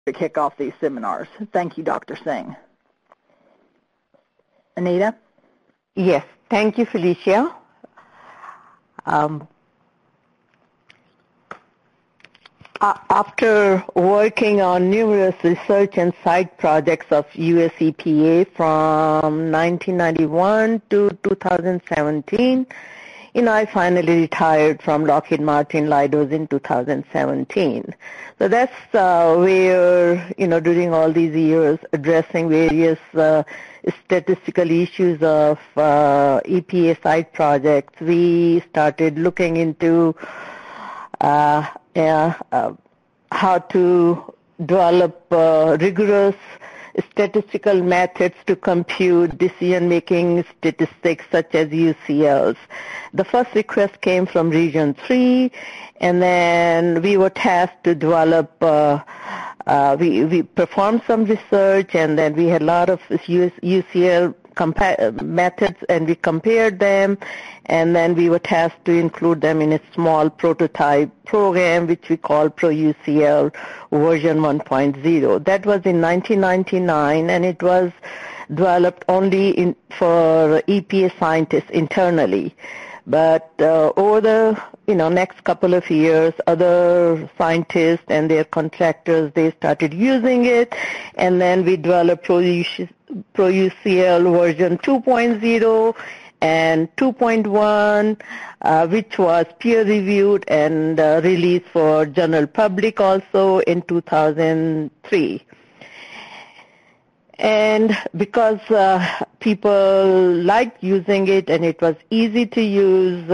to kick off these seminars. Thank you, Dr. Singh. Anita? Yes, thank you, Felicia. After working on numerous research and side projects of US EPA from 1991 to 2017, I finally retired from Lockheed Martin Leidos in 2017. So that's where, during all these years, addressing various statistical issues of EPA side projects, we started looking into how to develop rigorous statistical methods to compute decision-making statistics such as UCLs. The first request came from Region 3, and then we were tasked to develop, we performed some research, and then we had a lot of UCL methods, and we compared them, and then we were tasked to include them in a small prototype program which we call ProUCL version 1.0. That was in 1999, and it was developed only for EPA scientists internally. But over the next couple of years, other scientists and their contractors, they started using it, and then we developed ProUCL version 2.0 and 2.1, which was peer-reviewed and released for general public also in 2003. And because people liked using it and it was easy to use,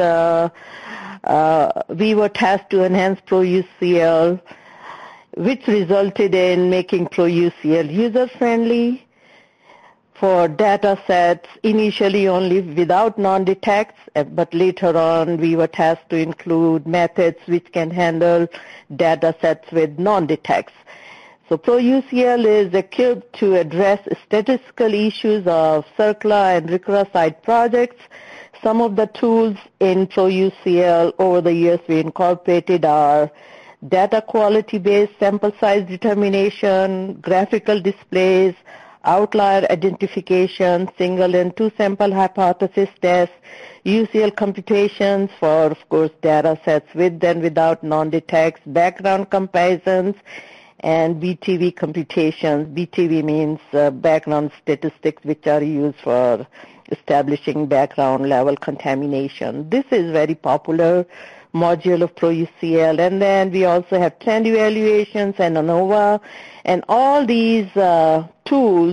we were tasked to enhance ProUCL, which resulted in making ProUCL user-friendly for data sets, initially only without non-detects, but later on we were tasked to include methods which can handle data sets with non-detects. So ProUCL is equipped to address statistical issues of CERCLA and RCRA side projects. Some of the tools in ProUCL over the years we incorporated are data quality-based sample size determination, graphical displays, outlier identification, single and two sample hypothesis tests, UCL computations for, of course, data sets with and without non-detects, background comparisons, and BTV computations. BTV means background statistics, which are used for establishing background level contamination. This is very popular module of ProUCL. And then we also have trend evaluations and ANOVA. And all these tools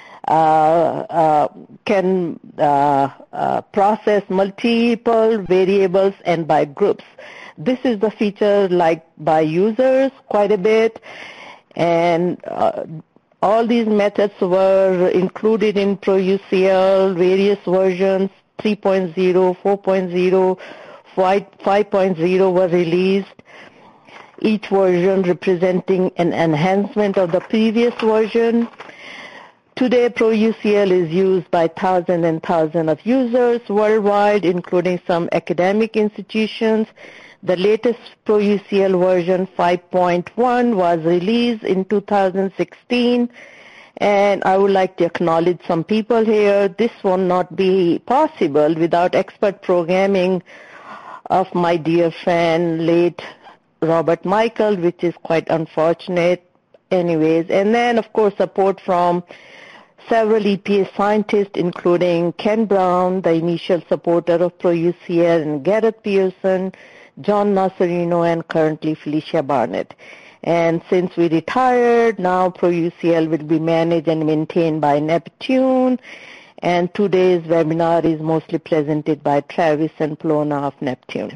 can process multiple variables and by groups. This is the feature liked by users quite a bit, and all these methods were included in ProUCL, various versions, 3.0, 4.0, 5.0 were released, each version representing an enhancement of the previous version. Today, ProUCL is used by thousands and thousands of users worldwide, including some academic institutions. The latest ProUCL version 5.1 was released in 2016, and I would like to acknowledge some people here. This will not be possible without expert programming of my dear friend, late Robert Michael, which is quite unfortunate anyways. And then, of course, support from several EPA scientists, including Ken Brown, the initial supporter of ProUCL, and Gareth Pearson, John Nasarino, and currently Felicia Barnett. And since we retired, now ProUCL will be managed and maintained by Neptune. And today's webinar is mostly presented by Travis and Plona of Neptune.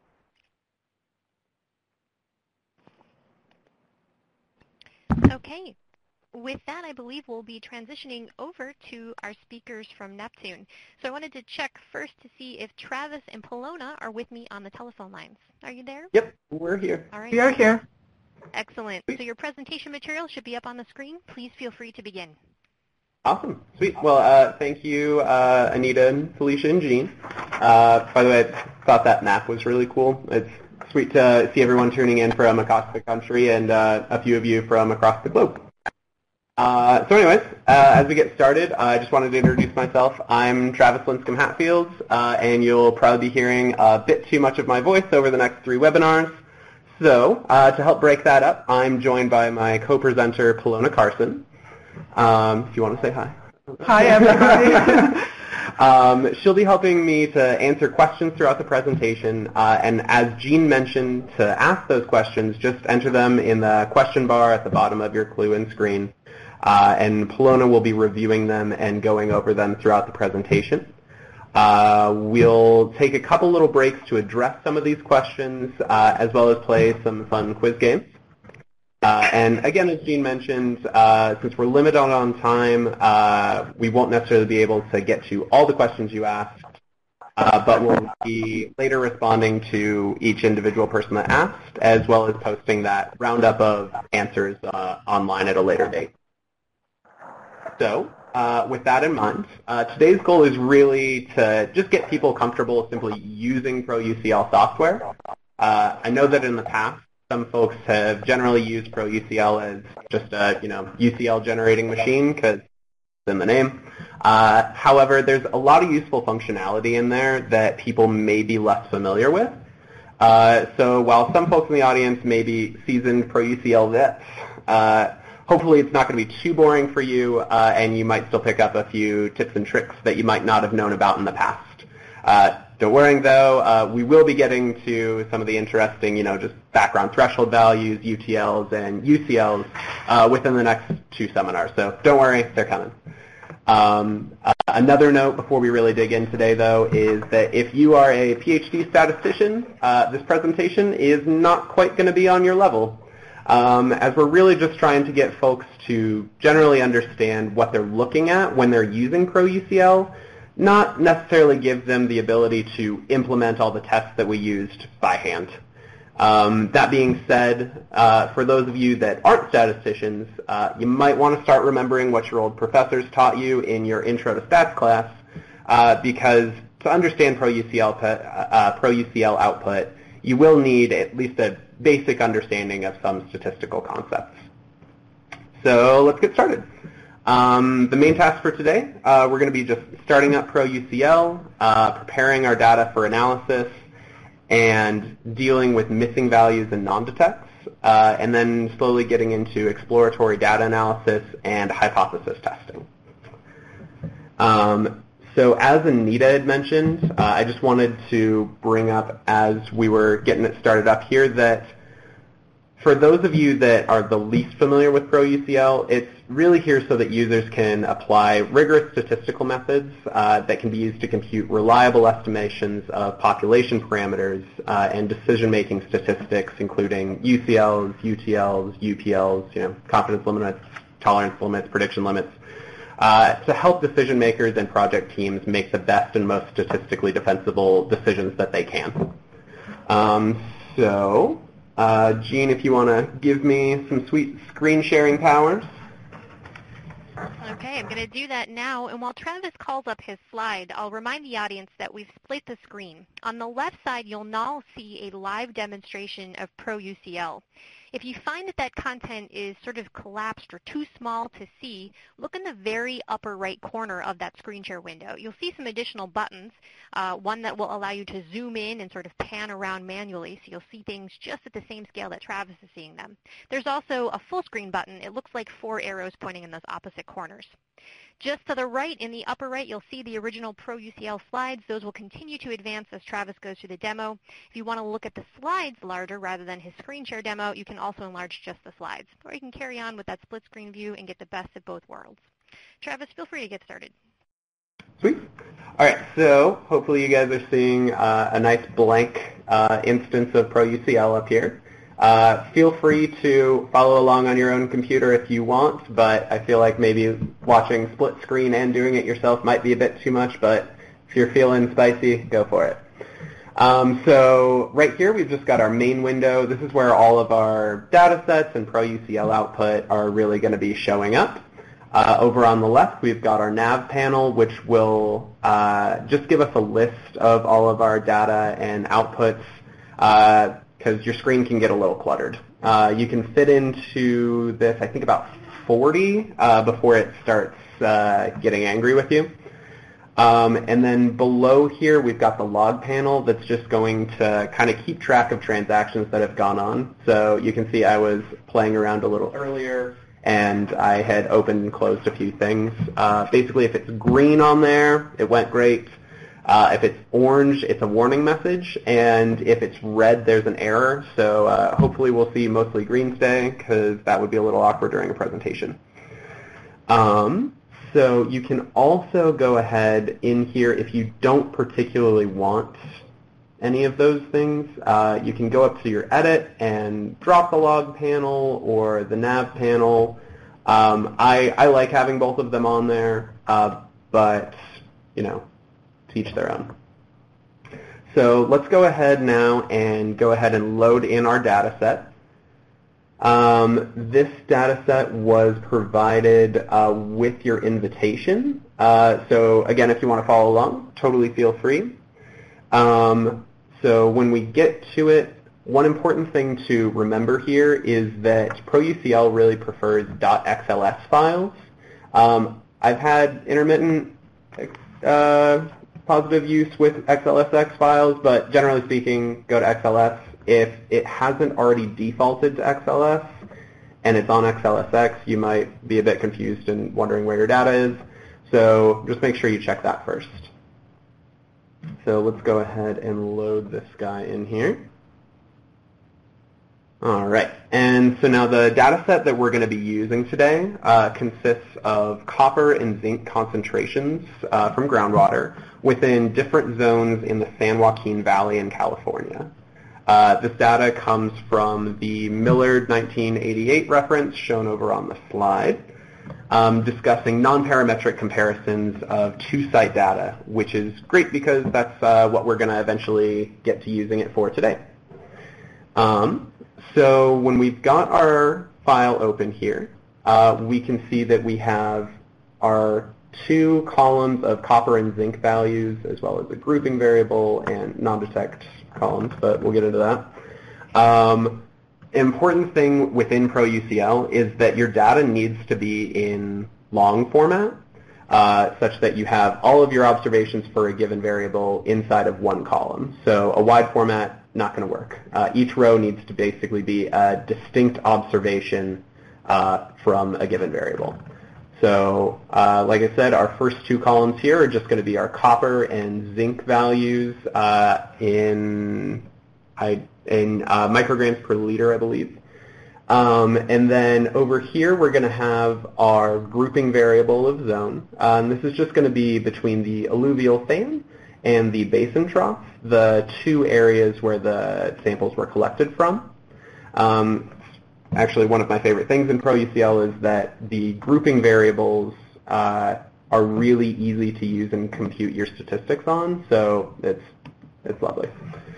Okay. With that, I believe we'll be transitioning over to our speakers from Neptune. So I wanted to check first to see if Travis and Polona are with me on the telephone lines. Are you there? Yep, we're here. All right. We are here. Excellent. So your presentation material should be up on the screen. Please feel free to begin. Awesome. Sweet. Well, thank you, Anita and Felicia and Jean. By the way, I thought that map was really cool. It's Sweet to see everyone tuning in from across the country and a few of you from across the globe. So anyways, as we get started, I just wanted to introduce myself. I'm Travis Linscomb-Hatfield, and you'll probably be hearing a bit too much of my voice over the next 3 webinars. So to help break that up, I'm joined by my co-presenter, Palona Carson. If you want to say hi. Hi, everybody. She'll be helping me to answer questions throughout the presentation, and as Jean mentioned, to ask those questions, just enter them in the question bar at the bottom of your clue-in screen, and Palona will be reviewing them and going over them throughout the presentation. We'll take a couple little breaks to address some of these questions, as well as play some fun quiz games. And again, as Jean mentioned, since we're limited on time, we won't necessarily be able to get to all the questions you asked, but we'll be later responding to each individual person that asked, as well as posting that roundup of answers online at a later date. So, with that in mind, today's goal is really to just get people comfortable simply using ProUCL software. I know that in the past, some folks have generally used ProUCL as just a, UCL generating machine because it's in the name. However, there's a lot of useful functionality in there that people may be less familiar with. So while some folks in the audience may be seasoned ProUCL vets, hopefully it's not going to be too boring for you, and you might still pick up a few tips and tricks that you might not have known about in the past. Don't worry, though, we will be getting to some of the interesting, just background threshold values, UTLs, and UCLs within the next 2 seminars. So don't worry, they're coming. Another note before we really dig in today, though, is that if you are a PhD statistician, this presentation is not quite going to be on your level, as we're really just trying to get folks to generally understand what they're looking at when they're using ProUCL, not necessarily give them the ability to implement all the tests that we used by hand. That being said, for those of you that aren't statisticians, you might want to start remembering what your old professors taught you in your Intro to Stats class, because to understand ProUCL output, you will need at least a basic understanding of some statistical concepts. So let's get started. The main task for today, we're going to be just starting up ProUCL, preparing our data for analysis, and dealing with missing values and non-detects, and then slowly getting into exploratory data analysis and hypothesis testing. So as Anita had mentioned, I just wanted to bring up as we were getting it started up here that for those of you that are the least familiar with ProUCL, it's really here so that users can apply rigorous statistical methods that can be used to compute reliable estimations of population parameters and decision-making statistics, including UCLs, UTLs, UPLs, confidence limits, tolerance limits, prediction limits, to help decision makers and project teams make the best and most statistically defensible decisions that they can. Jean, if you want to give me some sweet screen sharing powers. Okay, I'm going to do that now, and while Travis calls up his slide, I'll remind the audience that we've split the screen. On the left side, you'll now see a live demonstration of ProUCL. If you find that content is sort of collapsed or too small to see, look in the very upper right corner of that screen share window. You'll see some additional buttons, one that will allow you to zoom in and sort of pan around manually, so you'll see things just at the same scale that Travis is seeing them. There's also a full screen button. It looks like 4 arrows pointing in those opposite corners. Just to the right, in the upper right, you'll see the original ProUCL slides. Those will continue to advance as Travis goes through the demo. If you want to look at the slides larger rather than his screen share demo, you can also enlarge just the slides. Or you can carry on with that split screen view and get the best of both worlds. Travis, feel free to get started. Sweet. All right, so hopefully you guys are seeing a nice blank instance of ProUCL up here. Feel free to follow along on your own computer if you want, but I feel like maybe watching split screen and doing it yourself might be a bit too much, but if you're feeling spicy, go for it. So right here we've just got our main window. This is where all of our data sets and ProUCL output are really going to be showing up. Over on the left we've got our nav panel, which will just give us a list of all of our data and outputs because your screen can get a little cluttered. You can fit into this, I think, about 40 before it starts getting angry with you. And then below here, we've got the log panel that's just going to kind of keep track of transactions that have gone on. So you can see I was playing around a little earlier, and I had opened and closed a few things. Basically, if it's green on there, it went great. If it's orange, it's a warning message, and if it's red, there's an error. So hopefully we'll see mostly green today, because that would be a little awkward during a presentation. So you can also go ahead in here if you don't particularly want any of those things. You can go up to your edit and drop the log panel or the nav panel. I like having both of them on there, but, you know, to each their own. So let's go ahead now and load in our data set. This data set was provided with your invitation. So again, if you want to follow along, totally feel free. So when we get to it, one important thing to remember here is that ProUCL really prefers .xls files. I've had intermittent positive use with XLSX files, but generally speaking, go to XLS. If it hasn't already defaulted to XLS and it's on XLSX, you might be a bit confused and wondering where your data is. So just make sure you check that first. So let's go ahead and load this guy in here. All right, and so now the data set that we're going to be using today consists of copper and zinc concentrations from groundwater within different zones in the San Joaquin Valley in California. This data comes from the Millard 1988 reference shown over on the slide, discussing non-parametric comparisons of two-site data, which is great because that's what we're going to eventually get to using it for today. So when we've got our file open here, we can see that we have our two columns of copper and zinc values, as well as a grouping variable and non-detect columns, but we'll get into that. Important thing within ProUCL is that your data needs to be in long format, such that you have all of your observations for a given variable inside of one column. So a wide format, not going to work. Each row needs to basically be a distinct observation from a given variable. So like I said, our first two columns here are just going to be our copper and zinc values in micrograms per liter, I believe. And then over here, we're going to have our grouping variable of zone. And this is just going to be between the alluvial fan and the basin trough, the two areas where the samples were collected from. Actually, one of my favorite things in ProUCL is that the grouping variables are really easy to use and compute your statistics on, so it's lovely.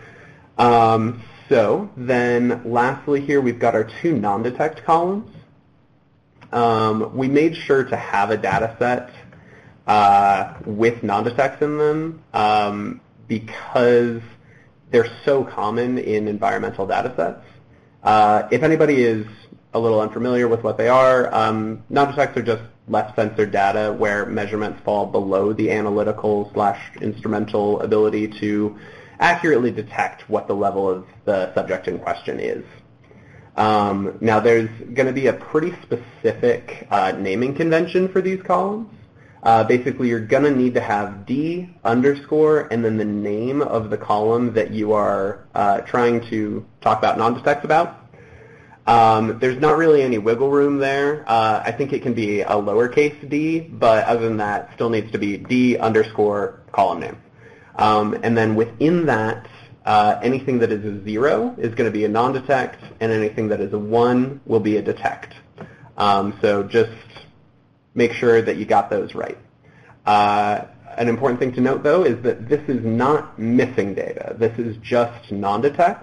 So then lastly here, we've got our two non-detect columns. We made sure to have a data set with non-detects in them because they're so common in environmental data sets. If anybody is a little unfamiliar with what they are, non-detects are just less censored data where measurements fall below the analytical/instrumental ability to accurately detect what the level of the subject in question is. Now there's going to be a pretty specific naming convention for these columns. Basically, you're going to need to have D underscore and then the name of the column that you are trying to talk about non-detects about. There's not really any wiggle room there. I think it can be a lowercase d, but other than that, still needs to be D underscore column name. And then within that, anything that is a 0 is going to be a non-detect, and anything that is a 1 will be a detect. So just make sure that you got those right. An important thing to note, though, is that this is not missing data. This is just non-detects.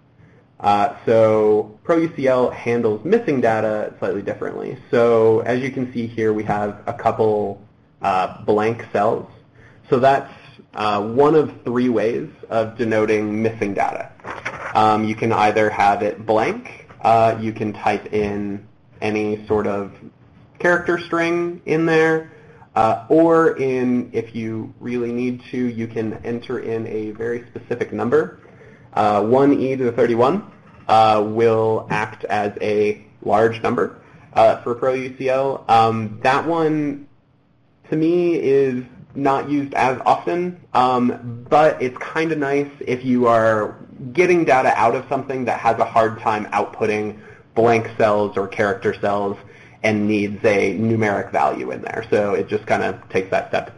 So ProUCL handles missing data slightly differently. So as you can see here, we have a couple blank cells. So that's one of three ways of denoting missing data. You can either have it blank, you can type in any sort of character string in there, or if you really need to, you can enter in a very specific number. 1e to the 31 will act as a large number for ProUCL. That one, to me, is not used as often, but it's kind of nice if you are getting data out of something that has a hard time outputting blank cells or character cells and needs a numeric value in there. So it just kind of takes that step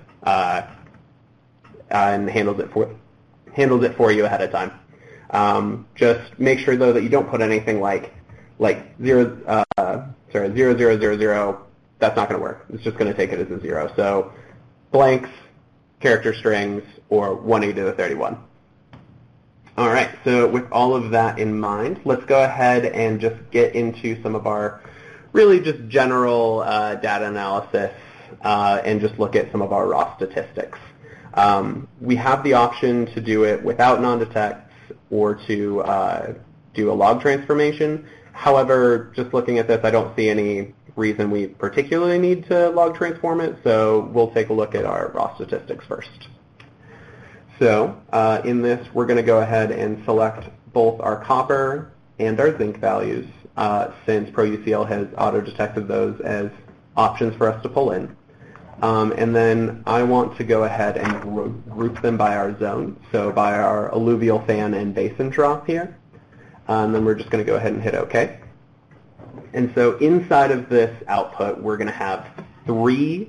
and handles it for you ahead of time. Just make sure though that you don't put anything like 0, 0, 0, 0, 0. That's not going to work. It's just going to take it as a 0. So blanks, character strings, or 1e to the 31. All right, so with all of that in mind, let's go ahead and just get into some of our really just general data analysis and just look at some of our raw statistics. We have the option to do it without non-detects or to do a log transformation. However, just looking at this, I don't see any reason we particularly need to log transform it, so we'll take a look at our raw statistics first. So in this, we're going to go ahead and select both our copper and our zinc values, since ProUCL has auto-detected those as options for us to pull in. And then I want to go ahead and group them by our zone, so by our alluvial fan and basin trough here. And then we're just going to go ahead and hit OK. And so inside of this output, we're going to have 3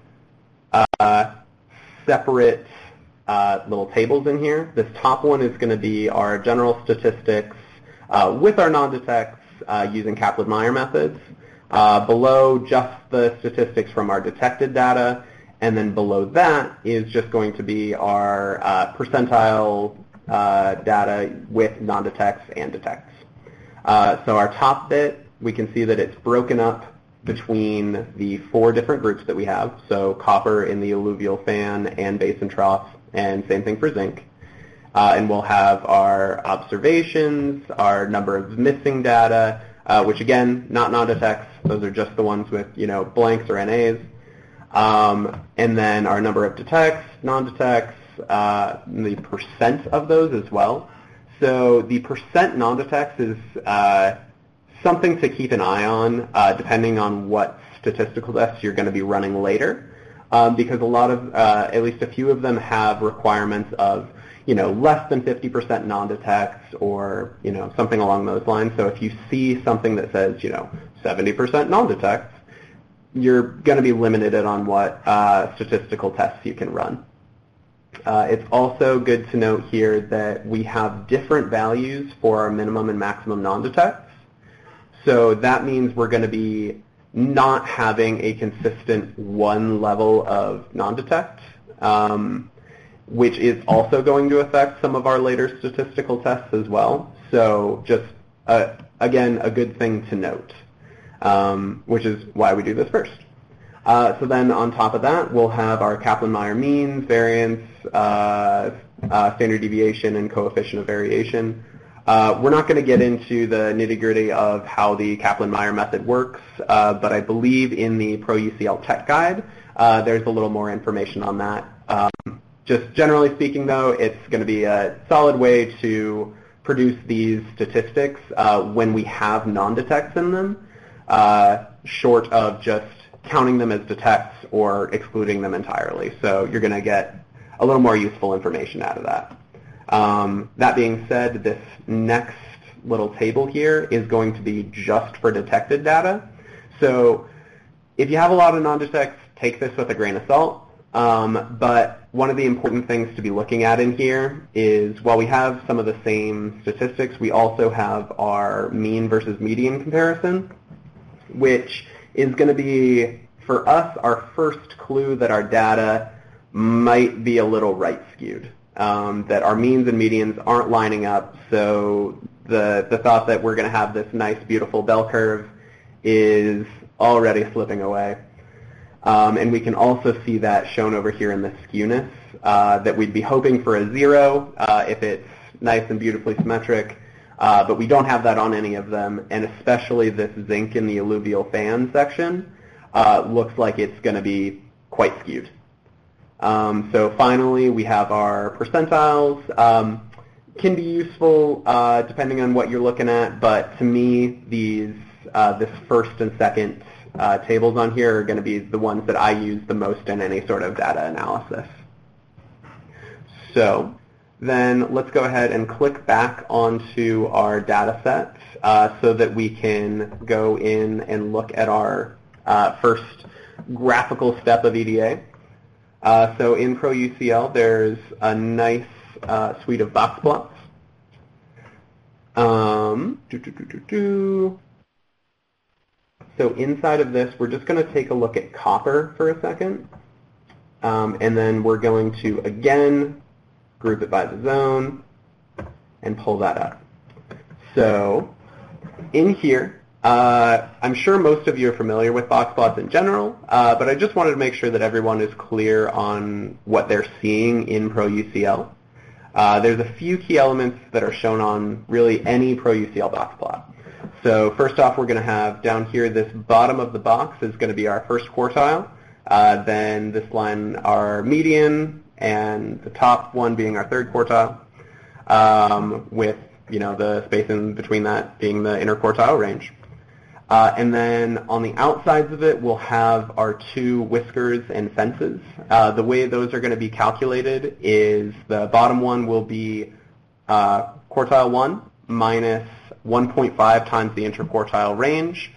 separate little tables in here. This top one is going to be our general statistics with our non-detects using Kaplan-Meier methods. Below, just the statistics from our detected data, and then below that is just going to be our percentile data with non-detects and detects. So our top bit, we can see that it's broken up between the 4 different groups that we have, so copper in the alluvial fan and basin trough, and same thing for zinc. And we'll have our observations, our number of missing data, which again, not non-detects, those are just the ones with, blanks or NAs. And then our number of detects, non-detects, the percent of those as well. So the percent non-detects is something to keep an eye on, depending on what statistical tests you're going to be running later, because a lot of, at least a few of them have requirements of, less than 50% non-detects or, something along those lines. So if you see something that says, 70% non-detects, you're going to be limited on what statistical tests you can run. It's also good to note here that we have different values for our minimum and maximum non-detects. So that means we're going to be not having a consistent one level of non-detect, which is also going to affect some of our later statistical tests as well. So just, again, a good thing to note, which is why we do this first. So then on top of that, we'll have our Kaplan-Meier means, variance, standard deviation, and coefficient of variation. We're not going to get into the nitty-gritty of how the Kaplan-Meier method works, but I believe in the ProUCL Tech Guide, there's a little more information on that. Just generally speaking, though, it's going to be a solid way to produce these statistics when we have non-detects in them, short of just counting them as detects or excluding them entirely. So you're going to get a little more useful information out of that. That being said, this next little table here is going to be just for detected data. So if you have a lot of non-detects, take this with a grain of salt. But one of the important things to be looking at in here is while we have some of the same statistics, we also have our mean versus median comparison, which is going to be, for us, our first clue that our data might be a little right skewed. That our means and medians aren't lining up, so the thought that we're going to have this nice, beautiful bell curve is already slipping away. And we can also see that shown over here in the skewness, that we'd be hoping for a 0 if it's nice and beautifully symmetric. but we don't have that on any of them, and especially this zinc in the alluvial fan section looks like it's going to be quite skewed. So finally, we have our percentiles. Can be useful depending on what you're looking at, but to me, this first and second tables on here are going to be the ones that I use the most in any sort of data analysis. So then let's go ahead and click back onto our data set so that we can go in and look at our first graphical step of EDA. So in ProUCL, there's a nice suite of box plots. So inside of this, we're just going to take a look at copper for a second. And then we're going to, again, group it by the zone and pull that up. So in here, I'm sure most of you are familiar with box plots in general, but I just wanted to make sure that everyone is clear on what they're seeing in ProUCL. There's a few key elements that are shown on really any ProUCL box plot. So first off, we're going to have down here this bottom of the box is going to be our first quartile. Then this line, our median, and the top one being our third quartile, with the space in between that being the interquartile range. And then on the outsides of it, we'll have our two whiskers and fences. The way those are going to be calculated is the bottom one will be quartile 1 minus 1.5 times the interquartile range,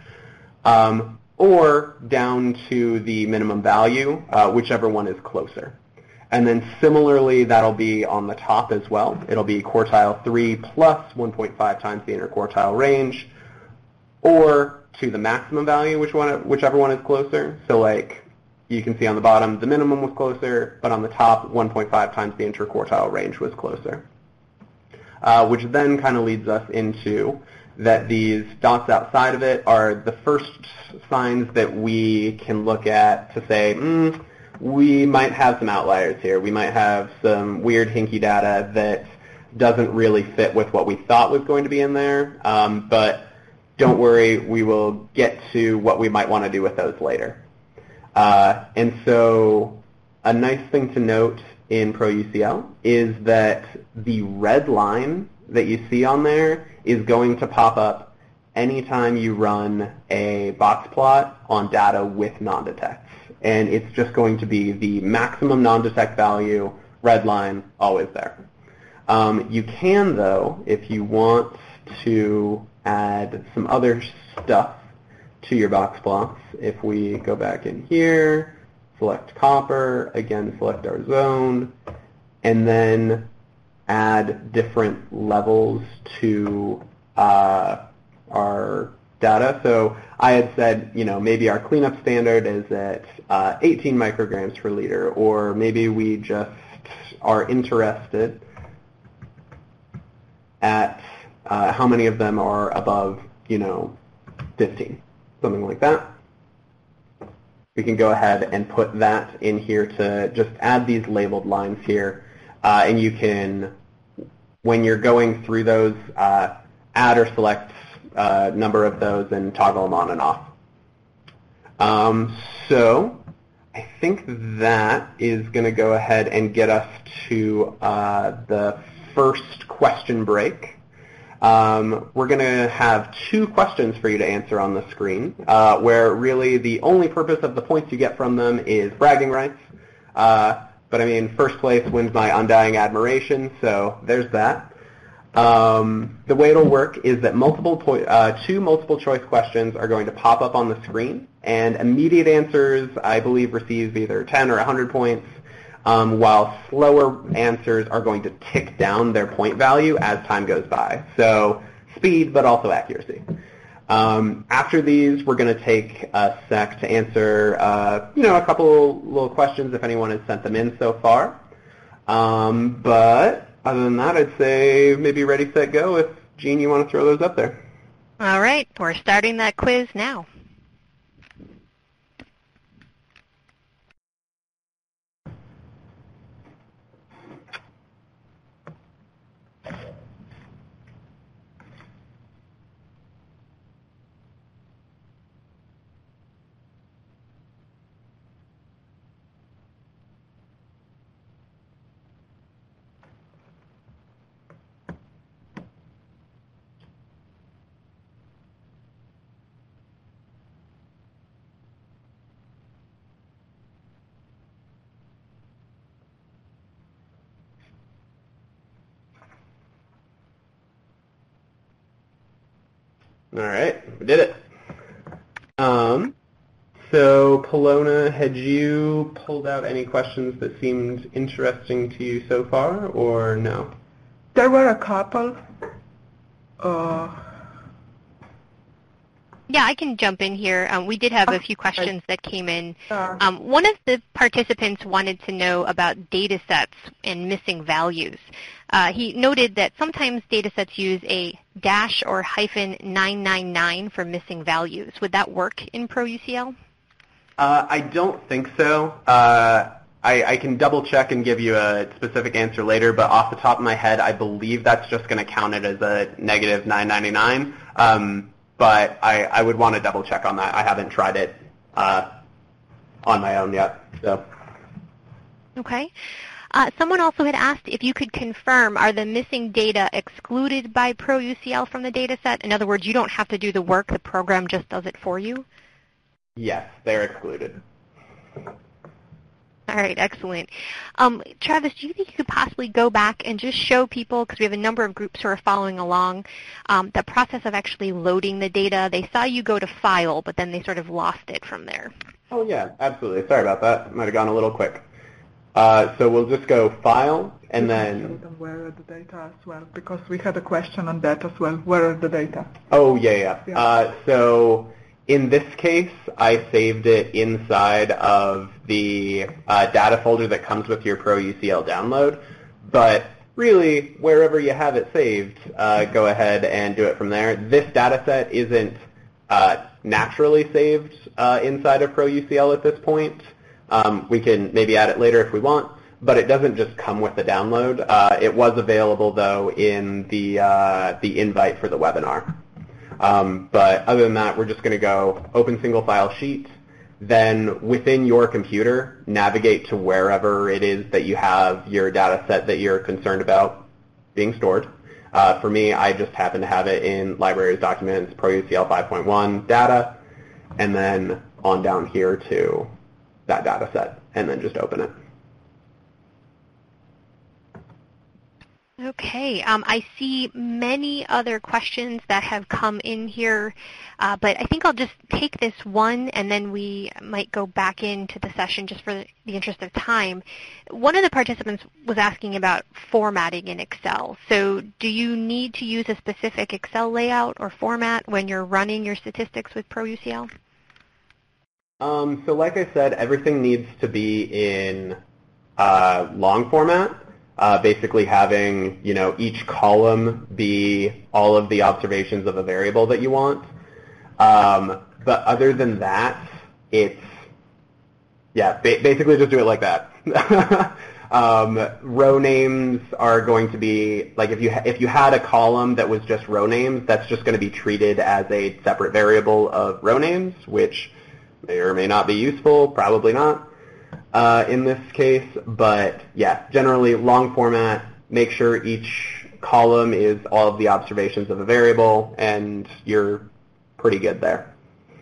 or down to the minimum value, whichever one is closer. And then similarly, that'll be on the top as well. It'll be quartile 3 plus 1.5 times the interquartile range, or to the maximum value, whichever one is closer. So like you can see on the bottom, the minimum was closer, but on the top, 1.5 times the interquartile range was closer. Which then kind of leads us into that these dots outside of it are the first signs that we can look at to say, we might have some outliers here. We might have some weird hinky data that doesn't really fit with what we thought was going to be in there, but don't worry, we will get to what we might want to do with those later. And so a nice thing to note in ProUCL is that the red line that you see on there is going to pop up anytime you run a box plot on data with non-detects. And it's just going to be the maximum non-detect value, red line, always there. You can, though, if you want to add some other stuff to your box plots, if we go back in here, select copper, again select our zone, and then add different levels to our data. So I had said, maybe our cleanup standard is at 18 micrograms per liter, or maybe we just are interested at how many of them are above, 15, something like that. We can go ahead and put that in here to just add these labeled lines here. And you can, when you're going through those, add or select a number of those and toggle them on and off. So I think that is going to go ahead and get us to the first question break. We're going to have 2 questions for you to answer on the screen, where really the only purpose of the points you get from them is bragging rights. But I mean, first place wins my undying admiration, so there's that. The way it'll work is that 2 multiple choice questions are going to pop up on the screen, and immediate answers, I believe, receive either 10 or 100 points, while slower answers are going to tick down their point value as time goes by. So speed, but also accuracy. After these, we're going to take a sec to answer, a couple little questions if anyone has sent them in so far. But other than that, I'd say maybe ready, set, go. If, Jean, you want to throw those up there. All right, we're starting that quiz now. All right, we did it. So, Polona, had you pulled out any questions that seemed interesting to you so far, or no? There were a couple. Yeah, I can jump in here. We did have a few questions that came in. One of the participants wanted to know about data sets and missing values. He noted that sometimes data sets use a dash or hyphen 999 for missing values. Would that work in ProUCL? I don't think so. I can double check and give you a specific answer later, but off the top of my head, I believe that's just going to count it as a negative 999. But I would want to double check on that. I haven't tried it on my own yet. So. Okay. Someone also had asked if you could confirm, are the missing data excluded by ProUCL from the data set? In other words, you don't have to do the work. The program just does it for you? Yes, they're excluded. All right, excellent. Travis, do you think you could possibly go back and just show people, because we have a number of groups who are following along, the process of actually loading the data? They saw you go to File, but then they sort of lost it from there. Oh, yeah, absolutely. Sorry about that. Might have gone a little quick. So we'll just go File, and then... Where are the data as well? Because we had a question on that as well. Where are the data? Oh, yeah. So in this case, I saved it inside of the data folder that comes with your ProUCL download. But really, wherever you have it saved, go ahead and do it from there. This data set isn't naturally saved inside of ProUCL at this point. We can maybe add it later if we want, but it doesn't just come with the download. It was available, though, in the invite for the webinar. But other than that, we're just going to go open single file sheet, then within your computer, navigate to wherever it is that you have your data set that you're concerned about being stored. For me, I just happen to have it in Libraries, Documents, ProUCL 5.1 data, and then on down here to that data set, and then just open it. Okay, I see many other questions that have come in here, but I think I'll just take this one and then we might go back into the session just for the interest of time. One of the participants was asking about formatting in Excel. So do you need to use a specific Excel layout or format when you're running your statistics with ProUCL? So like I said, everything needs to be in long format. Basically having, each column be all of the observations of a variable that you want. But other than that, it's, basically just do it like that. Row names are going to be, like if you had a column that was just row names, that's just going to be treated as a separate variable of row names, which may or may not be useful, probably not. In this case, but generally long format, make sure each column is all of the observations of a variable, and you're pretty good there.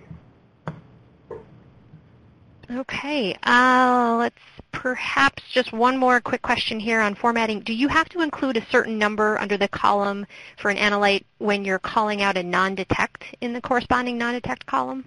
Okay, let's perhaps just one more quick question here on formatting. Do you have to include a certain number under the column for an analyte when you're calling out a non-detect in the corresponding non-detect column?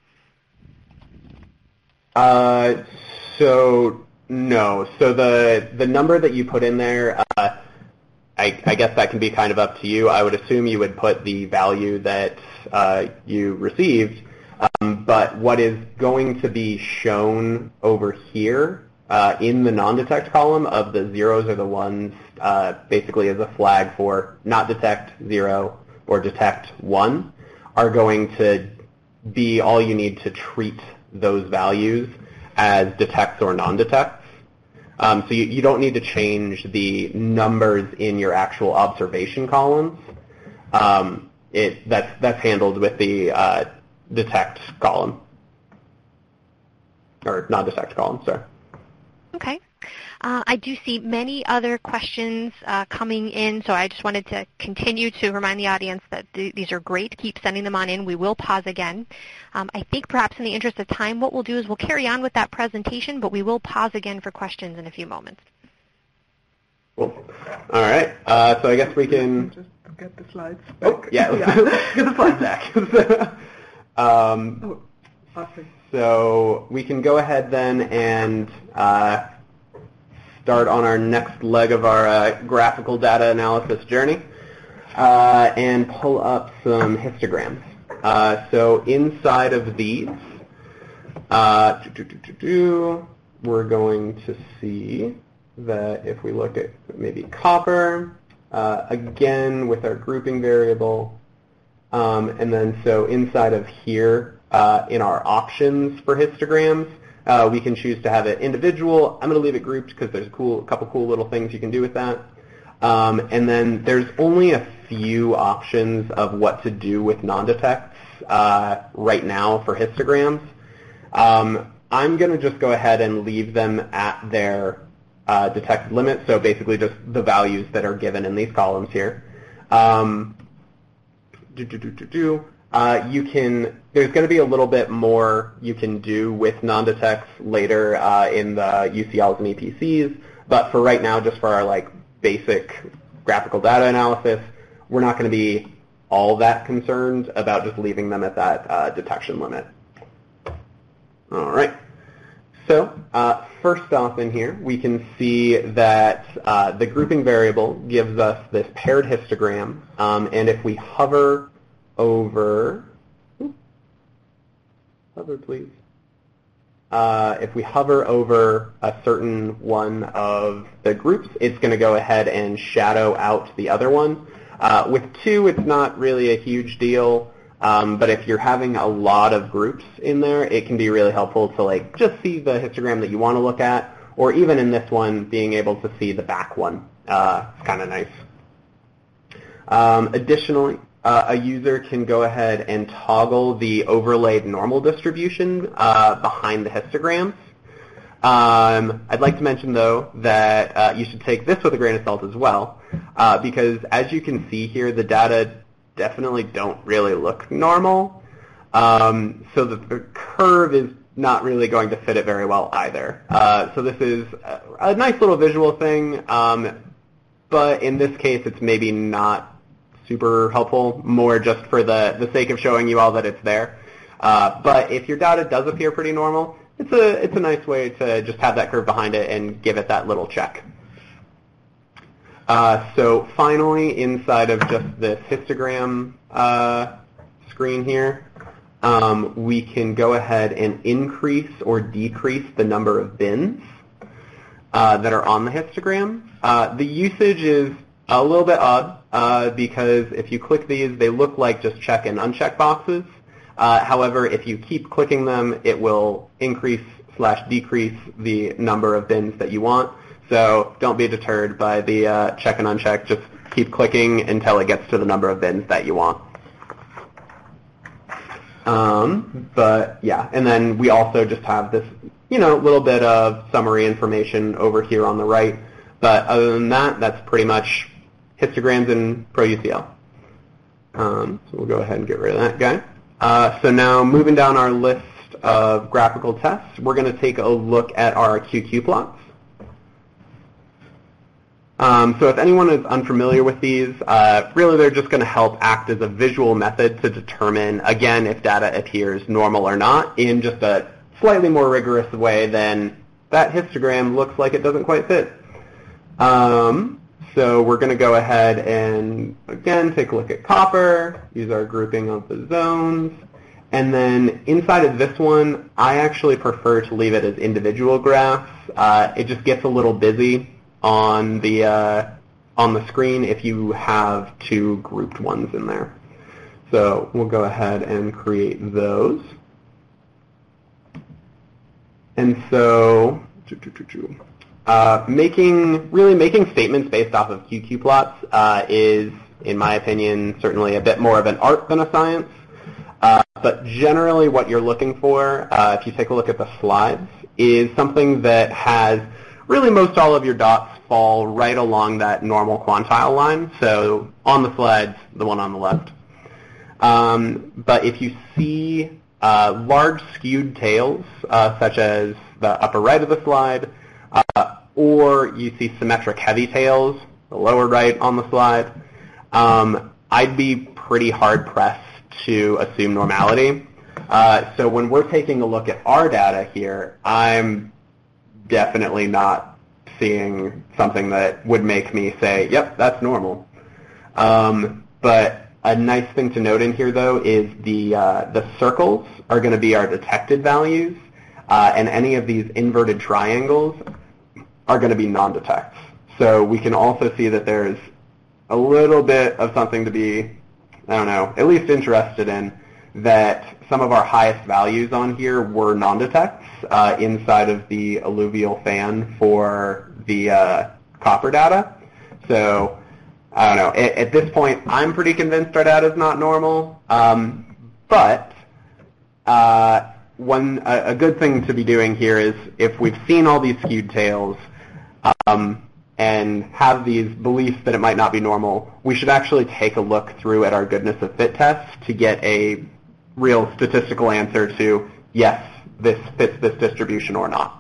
So no. So the number that you put in there, I guess that can be kind of up to you. I would assume you would put the value that you received, but what is going to be shown over here in the non-detect column of the zeros or the ones, basically as a flag for not detect 0 or detect 1, are going to be all you need to treat those values as detects or non-detects. So you don't need to change the numbers in your actual observation columns. That's handled with the detect column, or non-detect column, sorry. Okay. I do see many other questions coming in, so I just wanted to continue to remind the audience that these are great. Keep sending them on in. We will pause again. I think perhaps in the interest of time, what we'll do is we'll carry on with that presentation, but we will pause again for questions in a few moments. Cool. All right. So I guess we can... get the slides back. Oh, yeah, let's get the slides back. Awesome. So we can go ahead then and start on our next leg of our graphical data analysis journey and pull up some histograms. So inside of these, we're going to see that if we look at maybe copper, again with our grouping variable, and then so inside of here in our options for histograms, we can choose to have it individual. I'm going to leave it grouped because there's a couple cool little things you can do with that. And then there's only a few options of what to do with non-detects right now for histograms. I'm going to just go ahead and leave them at their detected limit, so basically just the values that are given in these columns here. There's going to be a little bit more you can do with non-detects later in the UCLs and EPCs, but for right now, just for our basic graphical data analysis, we're not going to be all that concerned about just leaving them at that detection limit. All right. So first off in here, we can see that the grouping variable gives us this paired histogram, and if we hover over, hover please. If we hover over a certain one of the groups, it's going to go ahead and shadow out the other one. With two, it's not really a huge deal, but if you're having a lot of groups in there, it can be really helpful to just see the histogram that you want to look at, or even in this one, being able to see the back one. It's kind of nice. Additionally, a user can go ahead and toggle the overlaid normal distribution behind the histograms. I'd like to mention, though, that you should take this with a grain of salt as well, because as you can see here, the data definitely don't really look normal, so the curve is not really going to fit it very well either. So this is a nice little visual thing, but in this case, it's maybe not super helpful, more just for the sake of showing you all that it's there. But if your data does appear pretty normal, it's a nice way to just have that curve behind it and give it that little check. So finally, inside of just this histogram screen here, we can go ahead and increase or decrease the number of bins that are on the histogram. The usage is a little bit odd because if you click these, they look like just check and uncheck boxes. However, if you keep clicking them, it will increase/decrease the number of bins that you want. So don't be deterred by the check and uncheck. Just keep clicking until it gets to the number of bins that you want. But yeah, and then we also just have this, little bit of summary information over here on the right. But other than that, that's pretty much histograms in ProUCL. So we'll go ahead and get rid of that guy. So now moving down our list of graphical tests, we're going to take a look at our QQ plots. So if anyone is unfamiliar with these, really they're just going to help act as a visual method to determine, again, if data appears normal or not in just a slightly more rigorous way than that histogram looks like it doesn't quite fit. So we're going to go ahead and, again, take a look at copper, use our grouping of the zones, and then inside of this one, I actually prefer to leave it as individual graphs. It just gets a little busy on the screen if you have two grouped ones in there. So we'll go ahead and create those. And so making statements based off of QQ plots is, in my opinion, certainly a bit more of an art than a science. But generally what you're looking for, if you take a look at the slides, is something that has really most all of your dots fall right along that normal quantile line. So on the slides, the one on the left. But if you see large skewed tails, such as the upper right of the slide, or you see symmetric heavy tails, the lower right on the slide, I'd be pretty hard-pressed to assume normality. So when we're taking a look at our data here, I'm definitely not seeing something that would make me say, yep, that's normal. But a nice thing to note in here, though, is the circles are going to be our detected values, and any of these inverted triangles are going to be non-detects. So we can also see that there's a little bit of something to be, I don't know, at least interested in, that some of our highest values on here were non-detects inside of the alluvial fan for the copper data. So I don't know. At this point, I'm pretty convinced our data is not normal. But a good thing to be doing here is if we've seen all these skewed tails and have these beliefs that it might not be normal, we should actually take a look through at our goodness of fit test to get a real statistical answer to, yes, this fits this distribution or not.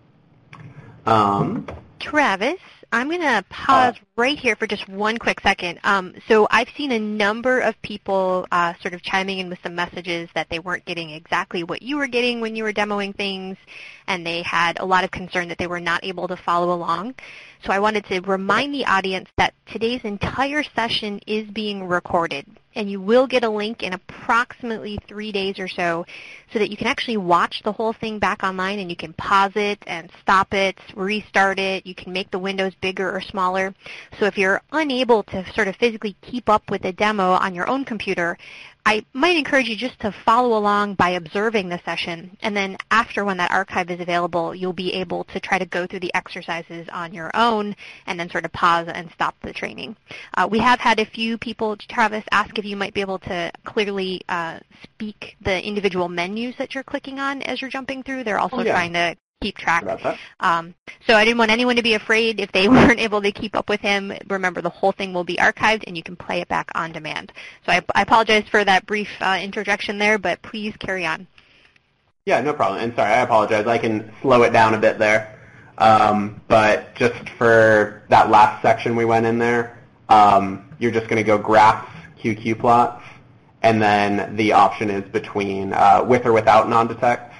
Travis, I'm going to pause right here for just one quick second. So I've seen a number of people sort of chiming in with some messages that they weren't getting exactly what you were getting when you were demoing things, and they had a lot of concern that they were not able to follow along. So I wanted to remind the audience that today's entire session is being recorded, and you will get a link in approximately 3 days or so that you can actually watch the whole thing back online, and you can pause it and stop it, restart it. You can make the windows bigger or smaller. So if you're unable to sort of physically keep up with the demo on your own computer, I might encourage you just to follow along by observing the session, and then after, when that archive is available, you'll be able to try to go through the exercises on your own and then sort of pause and stop the training. We have had a few people, Travis, ask if you might be able to clearly speak the individual menus that you're clicking on as you're jumping through. They're also trying to keep track. So I didn't want anyone to be afraid if they weren't able to keep up with him. Remember, the whole thing will be archived, and you can play it back on demand. So I apologize for that brief interjection there, but please carry on. Yeah, no problem. And sorry, I apologize. I can slow it down a bit there. But just for that last section we went in there, you're just going to go graphs, QQ plots, and then the option is between with or without non-detects.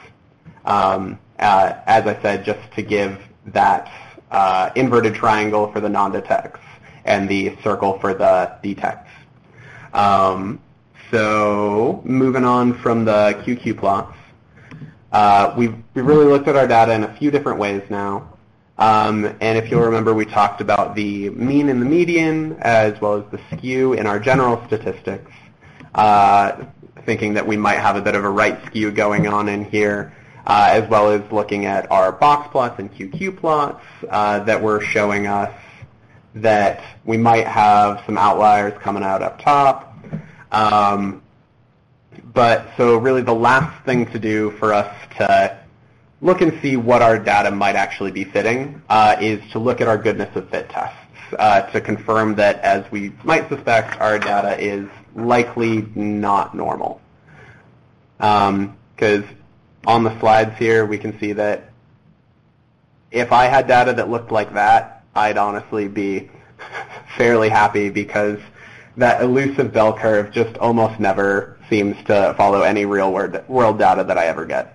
As I said, just to give that inverted triangle for the non-detects and the circle for the detects. So moving on from the QQ plots, we've really looked at our data in a few different ways now. And if you'll remember, we talked about the mean and the median as well as the skew in our general statistics, thinking that we might have a bit of a right skew going on in here. As well as looking at our box plots and QQ plots that were showing us that we might have some outliers coming out up top. But so really the last thing to do for us to look and see what our data might actually be fitting is to look at our goodness of fit tests to confirm that, as we might suspect, our data is likely not normal. Because on the slides here, we can see that if I had data that looked like that, I'd honestly be fairly happy, because that elusive bell curve just almost never seems to follow any real world data that I ever get.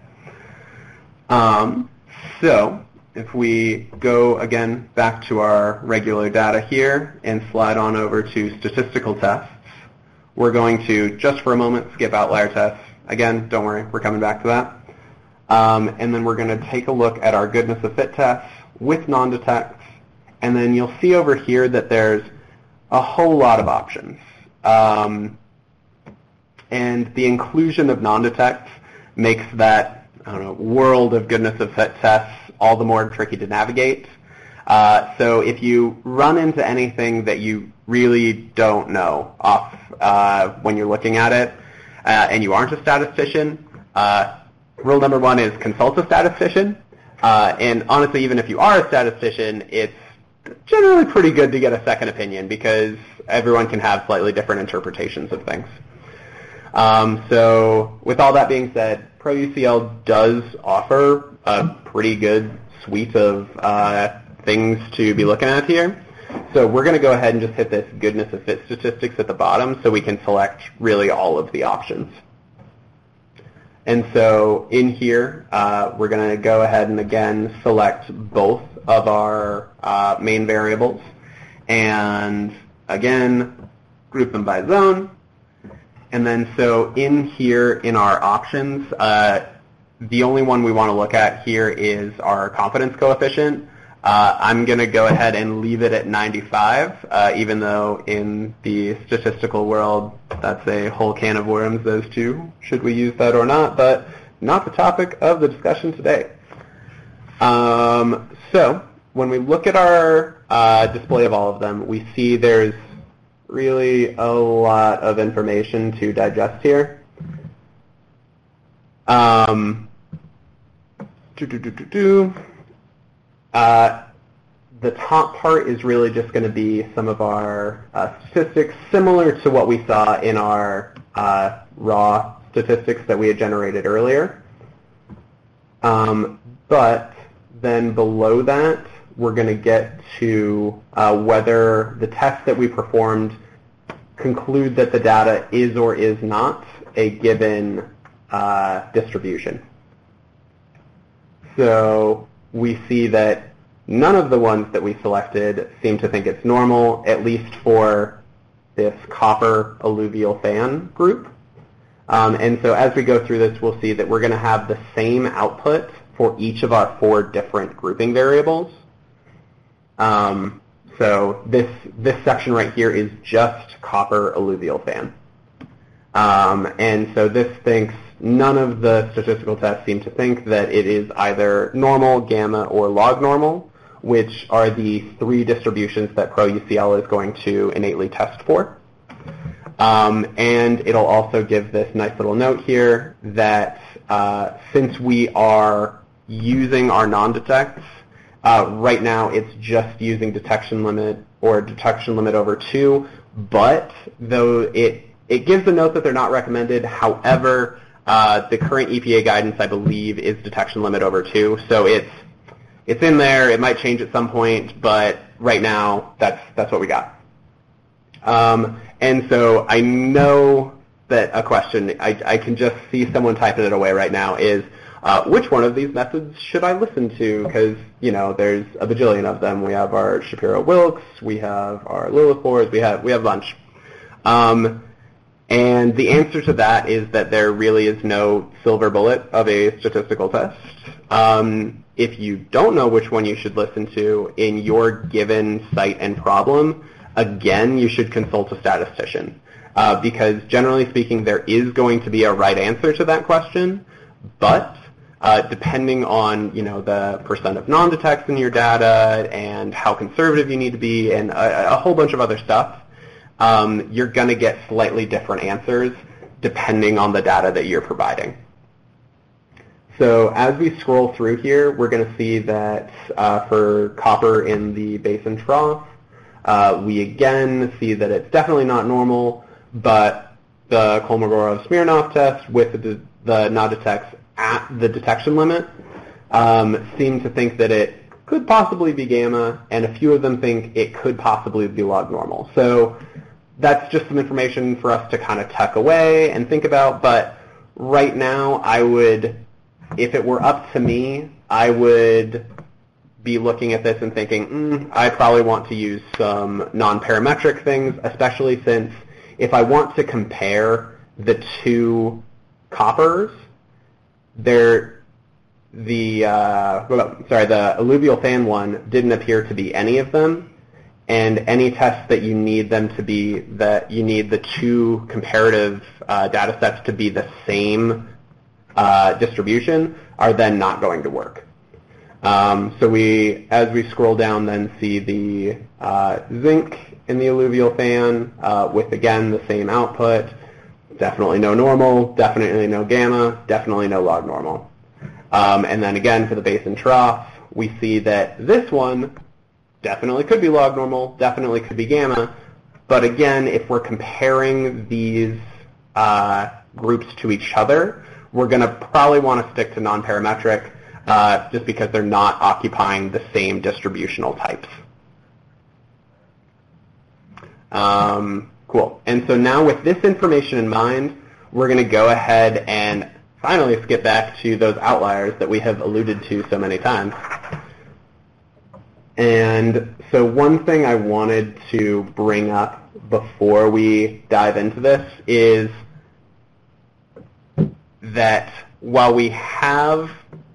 So if we go again back to our regular data here and slide on over to statistical tests, we're going to, just for a moment, skip outlier tests. Again, don't worry, we're coming back to that. And then we're going to take a look at our goodness of fit tests with non-detects, and then you'll see over here that there's a whole lot of options. And the inclusion of non-detects makes that, I don't know, world of goodness of fit tests all the more tricky to navigate. So if you run into anything that you really don't know off when you're looking at it, and you aren't a statistician, rule number one is consult a statistician. And honestly, even if you are a statistician, it's generally pretty good to get a second opinion, because everyone can have slightly different interpretations of things. So with all that being said, ProUCL does offer a pretty good suite of things to be looking at here. So we're going to go ahead and just hit this goodness of fit statistics at the bottom so we can select really all of the options. And so in here, we're going to go ahead and again select both of our main variables. And again, group them by zone. And then so in here in our options, the only one we want to look at here is our confidence coefficient. I'm going to go ahead and leave it at 95, even though in the statistical world that's a whole can of worms as to should we use that or not, but not the topic of the discussion today. So when we look at our display of all of them, we see there's really a lot of information to digest here. The top part is really just going to be some of our statistics similar to what we saw in our raw statistics that we had generated earlier. But then below that, we're going to get to whether the test that we performed conclude that the data is or is not a given distribution. So we see that none of the ones that we selected seem to think it's normal, at least for this copper alluvial fan group. And so as we go through this, we'll see that we're going to have the same output for each of our 4 different grouping variables. So this section right here is just copper alluvial fan. And so this thinks none of the statistical tests seem to think that it is either normal, gamma, or log normal, which are the 3 distributions that ProUCL is going to innately test for. And it'll also give this nice little note here that since we are using our non-detects, right now it's just using detection limit or detection limit over 2, but though it gives a note that they're not recommended. However, the current EPA guidance, I believe, is detection limit over 2, so it's in there. It might change at some point, but right now that's what we got. And so I know that a question, I can just see someone typing it away right now, is which one of these methods should I listen to? Because, you know, there's a bajillion of them. We have our Shapiro-Wilkes, we have our Lilliefors, we have a bunch. And the answer to that is that there really is no silver bullet of a statistical test. If you don't know which one you should listen to in your given site and problem, again, you should consult a statistician. Because generally speaking, there is going to be a right answer to that question, but depending on, you know, the percent of non-detects in your data and how conservative you need to be and a whole bunch of other stuff, you're going to get slightly different answers depending on the data that you're providing. So as we scroll through here, we're going to see that for copper in the basin trough, we again see that it's definitely not normal, but the Kolmogorov-Smirnov test with the non-detects at the detection limit seem to think that it could possibly be gamma, and a few of them think it could possibly be log normal. So that's just some information for us to kind of tuck away and think about, but right now I would, if it were up to me, I would be looking at this and thinking, I probably want to use some non-parametric things, especially since if I want to compare the 2 coppers, the alluvial fan one didn't appear to be any of them, and any test that you need them to be, that you need the 2 comparative data sets to be the same distribution, are then not going to work. So as we scroll down, then see the zinc in the alluvial fan with, again, the same output. Definitely no normal, definitely no gamma, definitely no log normal. And then again, for the basin trough, we see that this one definitely could be log normal, definitely could be gamma. But again, if we're comparing these groups to each other, we're going to probably want to stick to non-parametric just because they're not occupying the same distributional types. Cool. And so now with this information in mind, we're going to go ahead and finally skip back to those outliers that we have alluded to so many times. And so one thing I wanted to bring up before we dive into this is that while we have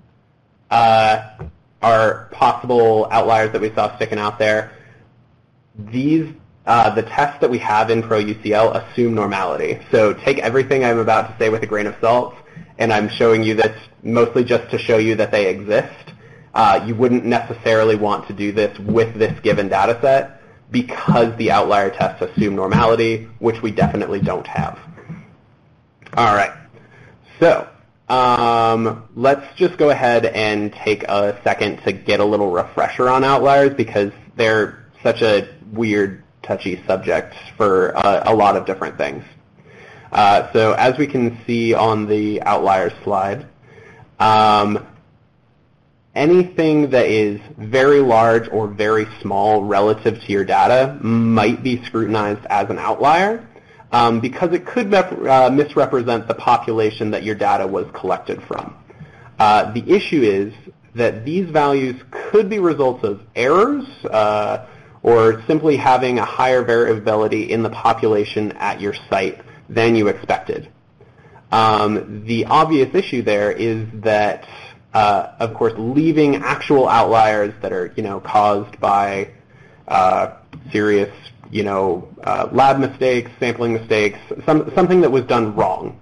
our possible outliers that we saw sticking out there, these the tests that we have in ProUCL assume normality. So take everything I'm about to say with a grain of salt, and I'm showing you this mostly just to show you that they exist. You wouldn't necessarily want to do this with this given data set because the outlier tests assume normality, which we definitely don't have. All right. So let's just go ahead and take a second to get a little refresher on outliers because they're such a weird, touchy subject for a lot of different things. So as we can see on the outliers slide, anything that is very large or very small relative to your data might be scrutinized as an outlier because it could misrepresent the population that your data was collected from. The issue is that these values could be results of errors or simply having a higher variability in the population at your site than you expected. The obvious issue there is that, of course, leaving actual outliers that are, caused by serious, lab mistakes, sampling mistakes, something that was done wrong.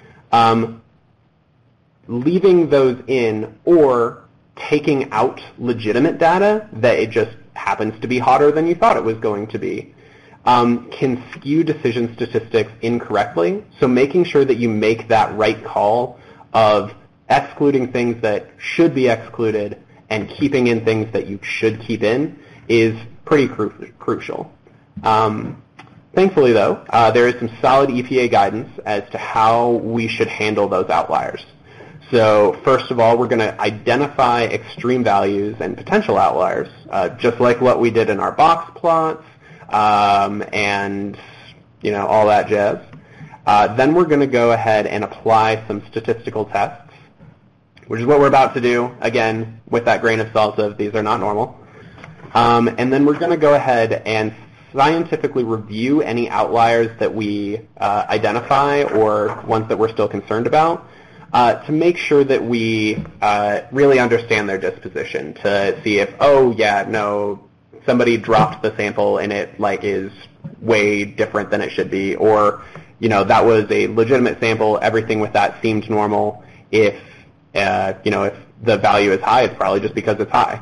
Leaving those in or taking out legitimate data that it just happens to be hotter than you thought it was going to be can skew decision statistics incorrectly. So making sure that you make that right call of excluding things that should be excluded and keeping in things that you should keep in is pretty crucial. Thankfully, though, there is some solid EPA guidance as to how we should handle those outliers. So first of all, we're going to identify extreme values and potential outliers, just like what we did in our box plots and all that jazz. Then we're going to go ahead and apply some statistical tests, which is what we're about to do, again, with that grain of salt of these are not normal. And then we're going to go ahead and scientifically review any outliers that we identify or ones that we're still concerned about to make sure that we really understand their disposition, to see if, somebody dropped the sample and it is way different than it should be, or that was a legitimate sample, everything with that seemed normal. If if the value is high, it's probably just because it's high.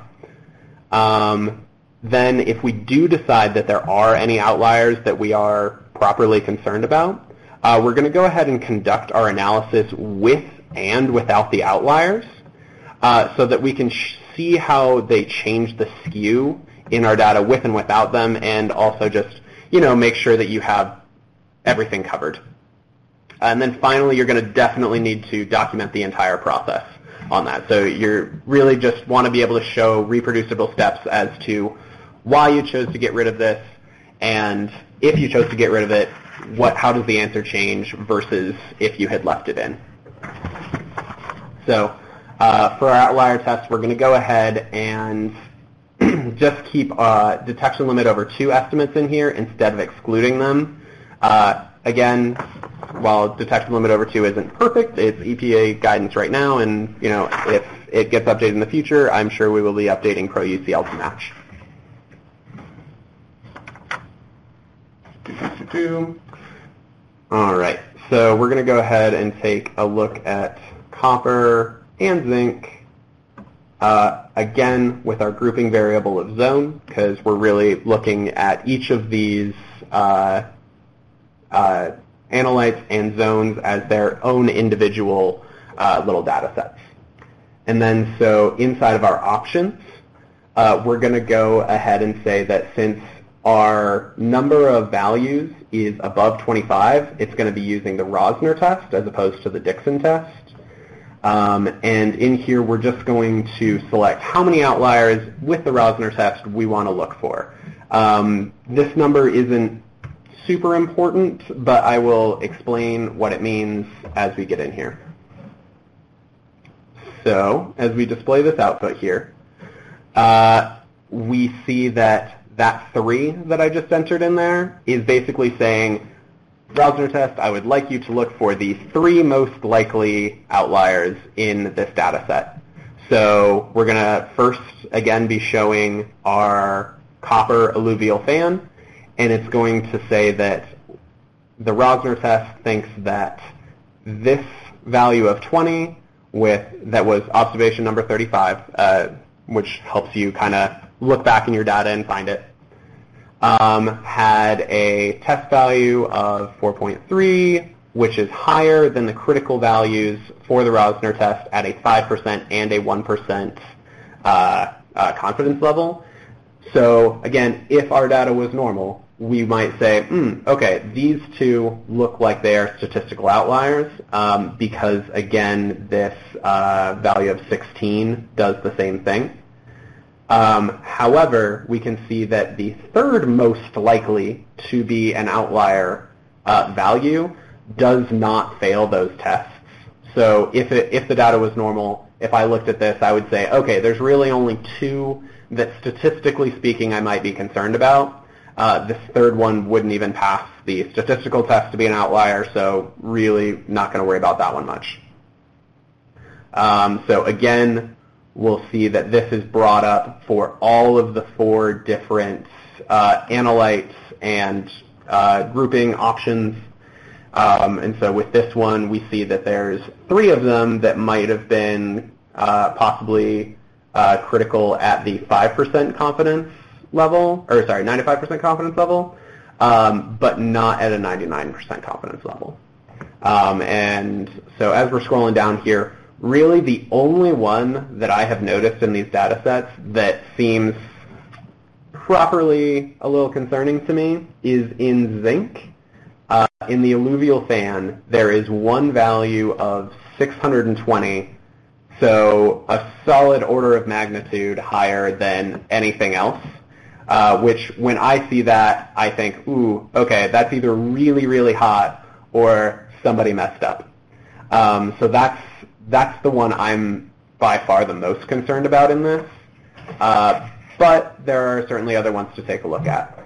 Then if we do decide that there are any outliers that we are properly concerned about, we're going to go ahead and conduct our analysis with and without the outliers so that we can see how they change the skew in our data with and without them, and also just make sure that you have everything covered. And then finally, you're going to definitely need to document the entire process on that. So you really just want to be able to show reproducible steps as to why you chose to get rid of this, and if you chose to get rid of it, how does the answer change versus if you had left it in. So for our outlier test, we're going to go ahead and just keep detection limit over 2 estimates in here instead of excluding them. Again, while detection limit over 2 isn't perfect, it's EPA guidance right now, and if it gets updated in the future, I'm sure we will be updating ProUCL to match. All right, so we're going to go ahead and take a look at copper and zinc, again with our grouping variable of zone, because we're really looking at each of these analytes and zones as their own individual little data sets. And then so inside of our options, we're going to go ahead and say that since our number of values is above 25, it's going to be using the Rosner test as opposed to the Dixon test. And in here, we're just going to select how many outliers with the Rosner test we want to look for. This number isn't super important, but I will explain what it means as we get in here. So as we display this output here, we see that 3 that I just entered in there is basically saying, Rausner test, I would like you to look for the 3 most likely outliers in this data set. So we're going to first, again, be showing our copper alluvial fan, and it's going to say that the Rausner test thinks that this value of 20 that was observation number 35, which helps you kind of look back in your data and find it, had a test value of 4.3, which is higher than the critical values for the Rausner test at a 5% and a 1% confidence level. So again, if our data was normal, we might say, okay, these 2 look like they are statistical outliers because, again, this value of 16 does the same thing. However, we can see that the 3rd most likely to be an outlier value does not fail those tests. So if the data was normal, if I looked at this, I would say, okay, there's really only 2 that statistically speaking I might be concerned about. This 3rd one wouldn't even pass the statistical test to be an outlier, so really not going to worry about that one much. So again, we'll see that this is brought up for all of the 4 different analytes and grouping options. And so with this one, we see that there's 3 of them that might have been possibly critical at the 5% confidence level, or sorry, 95% confidence level, but not at a 99% confidence level. And so as we're scrolling down here, really the only one that I have noticed in these data sets that seems properly a little concerning to me is in zinc. In the alluvial fan, there is one value of 620, so a solid order of magnitude higher than anything else. Which, when I see that, I think, ooh, okay, that's either really, really hot or somebody messed up. So that's the one I'm by far the most concerned about in this. But there are certainly other ones to take a look at.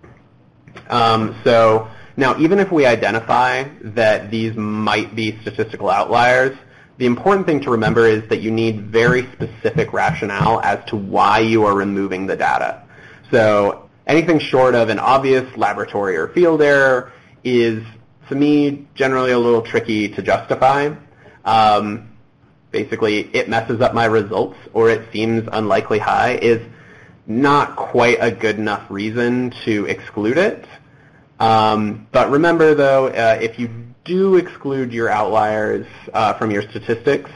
So now, even if we identify that these might be statistical outliers, the important thing to remember is that you need very specific rationale as to why you are removing the data. So anything short of an obvious laboratory or field error is, to me, generally a little tricky to justify. Basically, it messes up my results or it seems unlikely high is not quite a good enough reason to exclude it. But remember, though, if you do exclude your outliers from your statistics,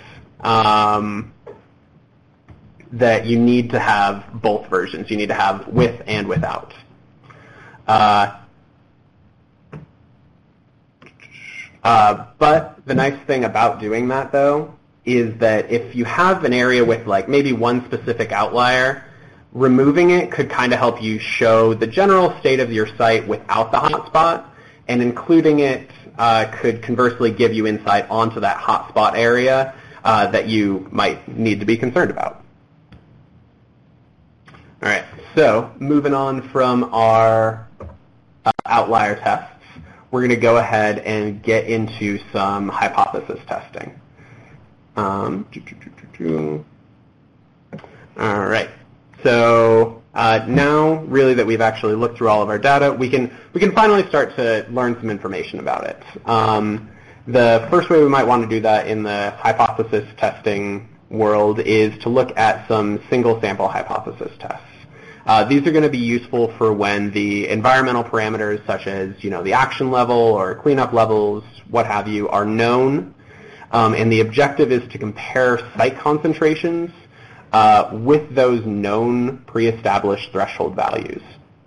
that you need to have both versions. You need to have with and without. But the nice thing about doing that, though, is that if you have an area with like maybe one specific outlier, removing it could kind of help you show the general state of your site without the hotspot, and including it could conversely give you insight onto that hotspot area that you might need to be concerned about. All right, so moving on from our outlier tests, we're going to go ahead and get into some hypothesis testing. All right, so now really that we've actually looked through all of our data, we can finally start to learn some information about it. The first way we might want to do that in the hypothesis testing world is to look at some single sample hypothesis tests. These are going to be useful for when the environmental parameters such as, the action level or cleanup levels, what have you, are known. And the objective is to compare site concentrations with those known pre-established threshold values.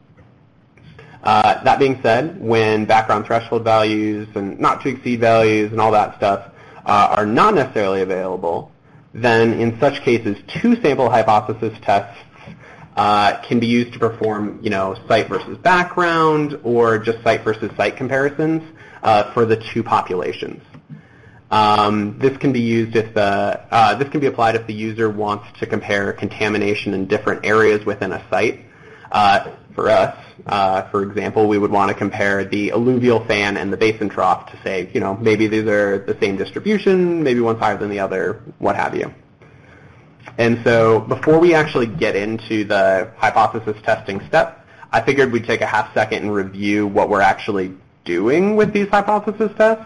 That being said, when background threshold values and not to exceed values and all that stuff are not necessarily available, then in such cases, two sample hypothesis tests can be used to perform, site versus background or just site versus site comparisons for the two populations. This can be used if this can be applied if the user wants to compare contamination in different areas within a site. For us, for example, we would want to compare the alluvial fan and the basin trough to say, maybe these are the same distribution, maybe one's higher than the other, what have you. And so before we actually get into the hypothesis testing step, I figured we'd take a half second and review what we're actually doing with these hypothesis tests.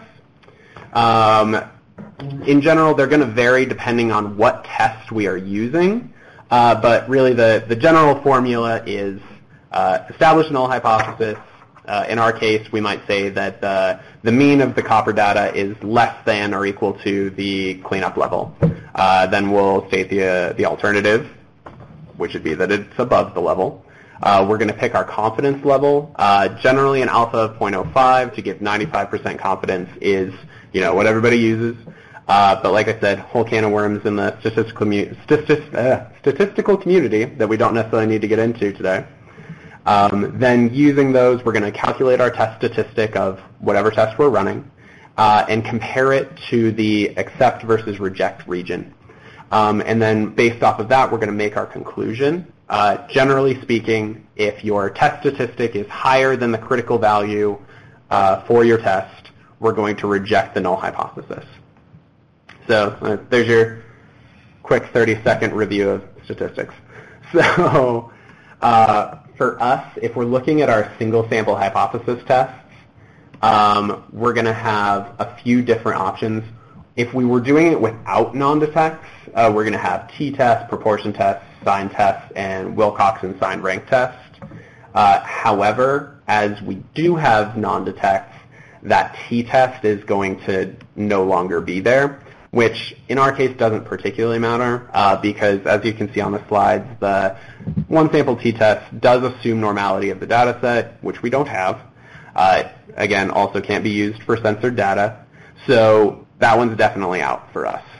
In general, they're going to vary depending on what test we are using, but really the general formula is establish a null hypothesis. In our case, we might say that the mean of the copper data is less than or equal to the cleanup level. Then we'll state the alternative, which would be that it's above the level. We're going to pick our confidence level. Generally, an alpha of 0.05 to give 95% confidence is, what everybody uses. But like I said, whole can of worms in the statistical community that we don't necessarily need to get into today. Then using those, we're going to calculate our test statistic of whatever test we're running and compare it to the accept versus reject region. And then based off of that, we're going to make our conclusion. Generally speaking, if your test statistic is higher than the critical value for your test, we're going to reject the null hypothesis. So there's your quick 30-second review of statistics. So for us, if we're looking at our single sample hypothesis tests, we're going to have a few different options. If we were doing it without non-detects, we're going to have t-test, proportion test, sign test, and Wilcoxon sign rank test. However, as we do have non-detects, that t-test is going to no longer be there, which in our case doesn't particularly matter because, as you can see on the slides, the one sample t-test does assume normality of the data set, which we don't have. Again, also can't be used for censored data. So that one's definitely out for us.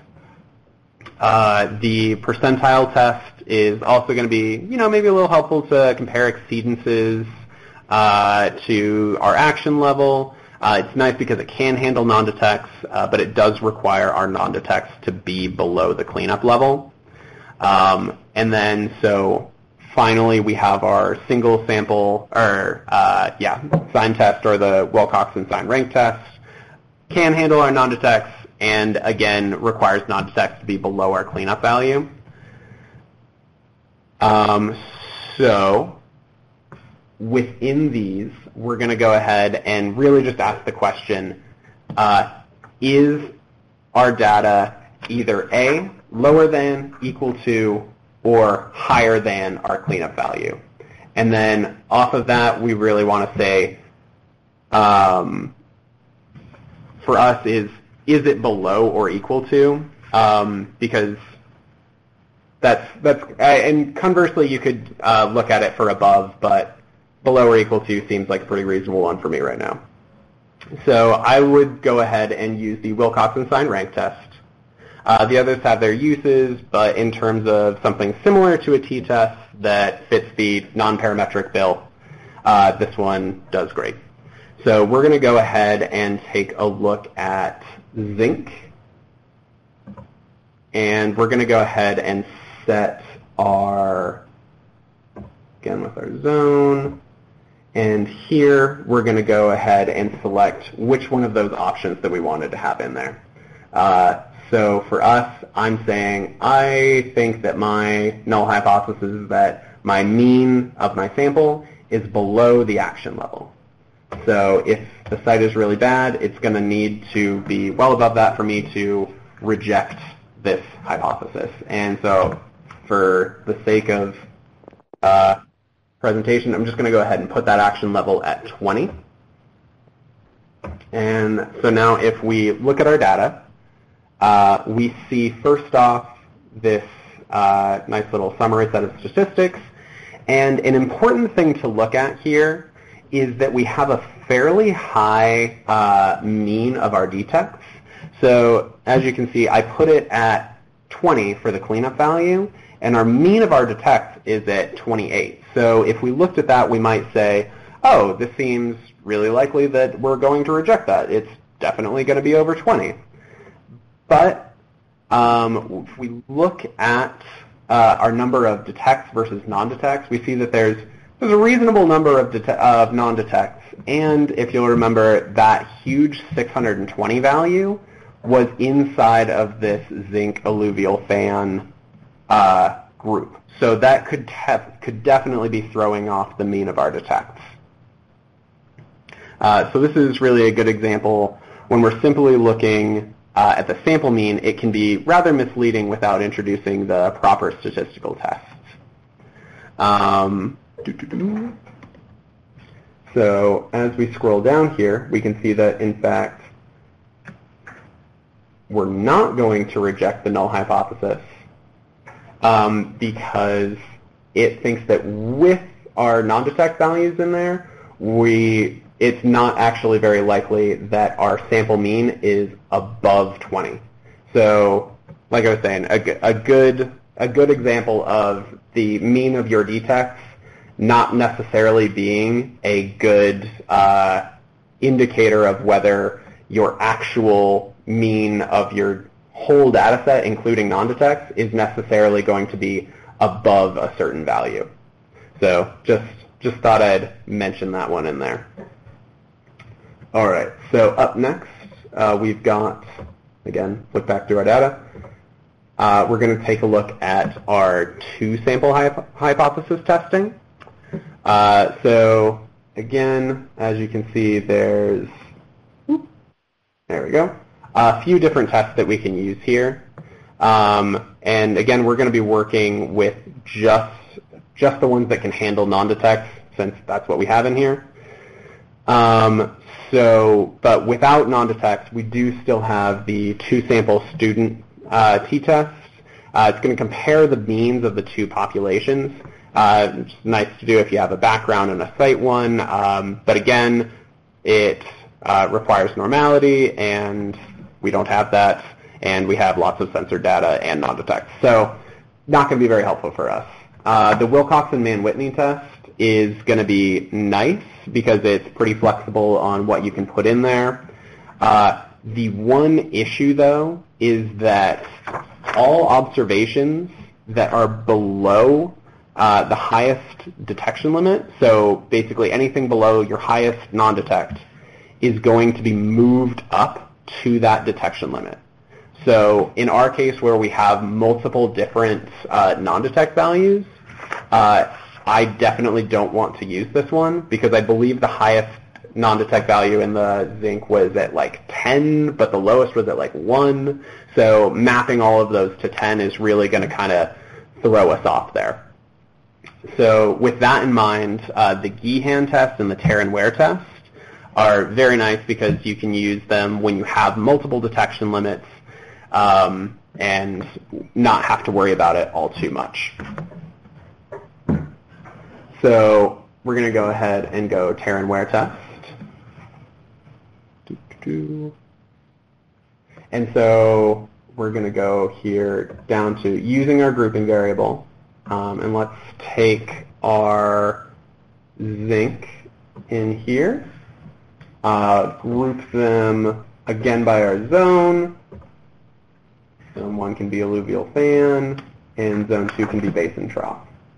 The percentile test is also going to be, maybe a little helpful to compare exceedances to our action level. It's nice because it can handle non-detects, but it does require our non-detects to be below the cleanup level. And then, so finally, we have our single sample, sign test or the Wilcoxon sign rank test. Can handle our non-detects, and again, requires non-detects to be below our cleanup value. So within these, we're going to go ahead and really just ask the question, is our data either A, lower than, equal to, or higher than our cleanup value? And then off of that, we really want to say, for us, is it below or equal to? Because that's and conversely, you could look at it for above, but below or equal to seems like a pretty reasonable one for me right now. So I would go ahead and use the Wilcoxon sign rank test. The others have their uses, but in terms of something similar to a t-test that fits the non-parametric bill, this one does great. So we're going to go ahead and take a look at zinc. And we're going to go ahead and set our, again with our zone. And here we're going to go ahead and select which one of those options that we wanted to have in there. So for us, I'm saying I think that my null hypothesis is that my mean of my sample is below the action level. So if the site is really bad, it's going to need to be well above that for me to reject this hypothesis. And so for the sake of presentation, I'm just going to go ahead and put that action level at 20. And so now if we look at our data, we see first off this nice little summary set of statistics. And an important thing to look at here is that we have a fairly high mean of our detects. So as you can see, I put it at 20 for the cleanup value, and our mean of our detects is at 28. So if we looked at that, we might say, oh, this seems really likely that we're going to reject that. It's definitely going to be over 20. But if we look at our number of detects versus non-detects, we see that there's a reasonable number of non-detects. And if you'll remember, that huge 620 value was inside of this zinc alluvial fan group. So that could definitely be throwing off the mean of our detects. So this is really a good example. When we're simply looking at the sample mean, it can be rather misleading without introducing the proper statistical tests. So as we scroll down here, we can see that, in fact, we're not going to reject the null hypothesis because it thinks that with our non-detect values in there, it's not actually very likely that our sample mean is above 20. So, like I was saying, a good example of the mean of your detects not necessarily being a good indicator of whether your actual mean of your whole data set, including non-detects, is necessarily going to be above a certain value. So just thought I'd mention that one in there. All right, so up next, we've got, again, look back through our data. We're going to take a look at our two-sample hypothesis testing. So, again, as you can see, there we go, a few different tests that we can use here. And again, we're going to be working with just the ones that can handle non-detects, since that's what we have in here. But without non-detects, we do still have the two-sample student t-test. It's going to compare the means of the two populations. It's nice to do if you have a background in a Site 1, but again, it requires normality, and we don't have that, and we have lots of censored data and non-detects. So not going to be very helpful for us. The Wilcox and Mann-Whitney test is going to be nice because it's pretty flexible on what you can put in there. The one issue, though, is that all observations that are below the highest detection limit, so basically anything below your highest non-detect, is going to be moved up to that detection limit. So in our case, where we have multiple different non-detect values, I definitely don't want to use this one because I believe the highest non-detect value in the zinc was at like 10, but the lowest was at like 1. So mapping all of those to 10 is really going to kind of throw us off there. So with that in mind, the Geehan test and the Terran-Ware test are very nice because you can use them when you have multiple detection limits and not have to worry about it all too much. So we're going to go ahead and go Terran-Ware test. And so we're going to go here down to using our grouping variable. And let's take our zinc in here, group them again by our zone. Zone 1 can be alluvial fan, and zone 2 can be basin trough.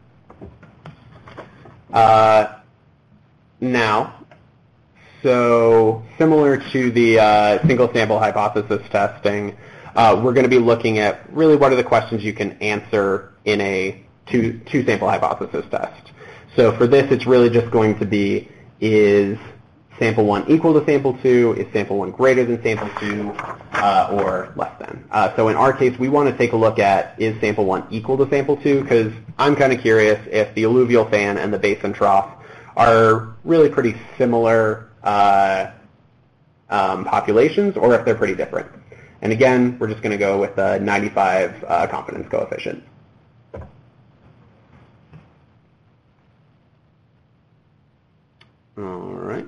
Now, so similar to the single sample hypothesis testing, we're going to be looking at really what are the questions you can answer in a two sample hypothesis test. So for this, it's really just going to be, is sample 1 equal to sample 2? Is sample 1 greater than sample 2 or less than? So in our case, we want to take a look at, is sample 1 equal to sample 2? Because I'm kind of curious if the alluvial fan and the basin trough are really pretty similar populations or if they're pretty different. And again, we're just going to go with a 95 confidence coefficient. All right.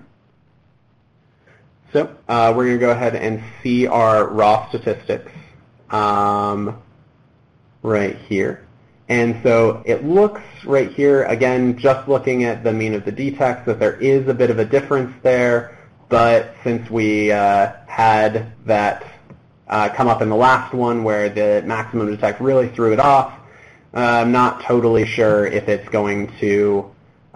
So we're going to go ahead and see our raw statistics right here. And so it looks right here, again, just looking at the mean of the d-text, that there is a bit of a difference there. But since we had that come up in the last one where the maximum detect really threw it off, I'm not totally sure if it's going to,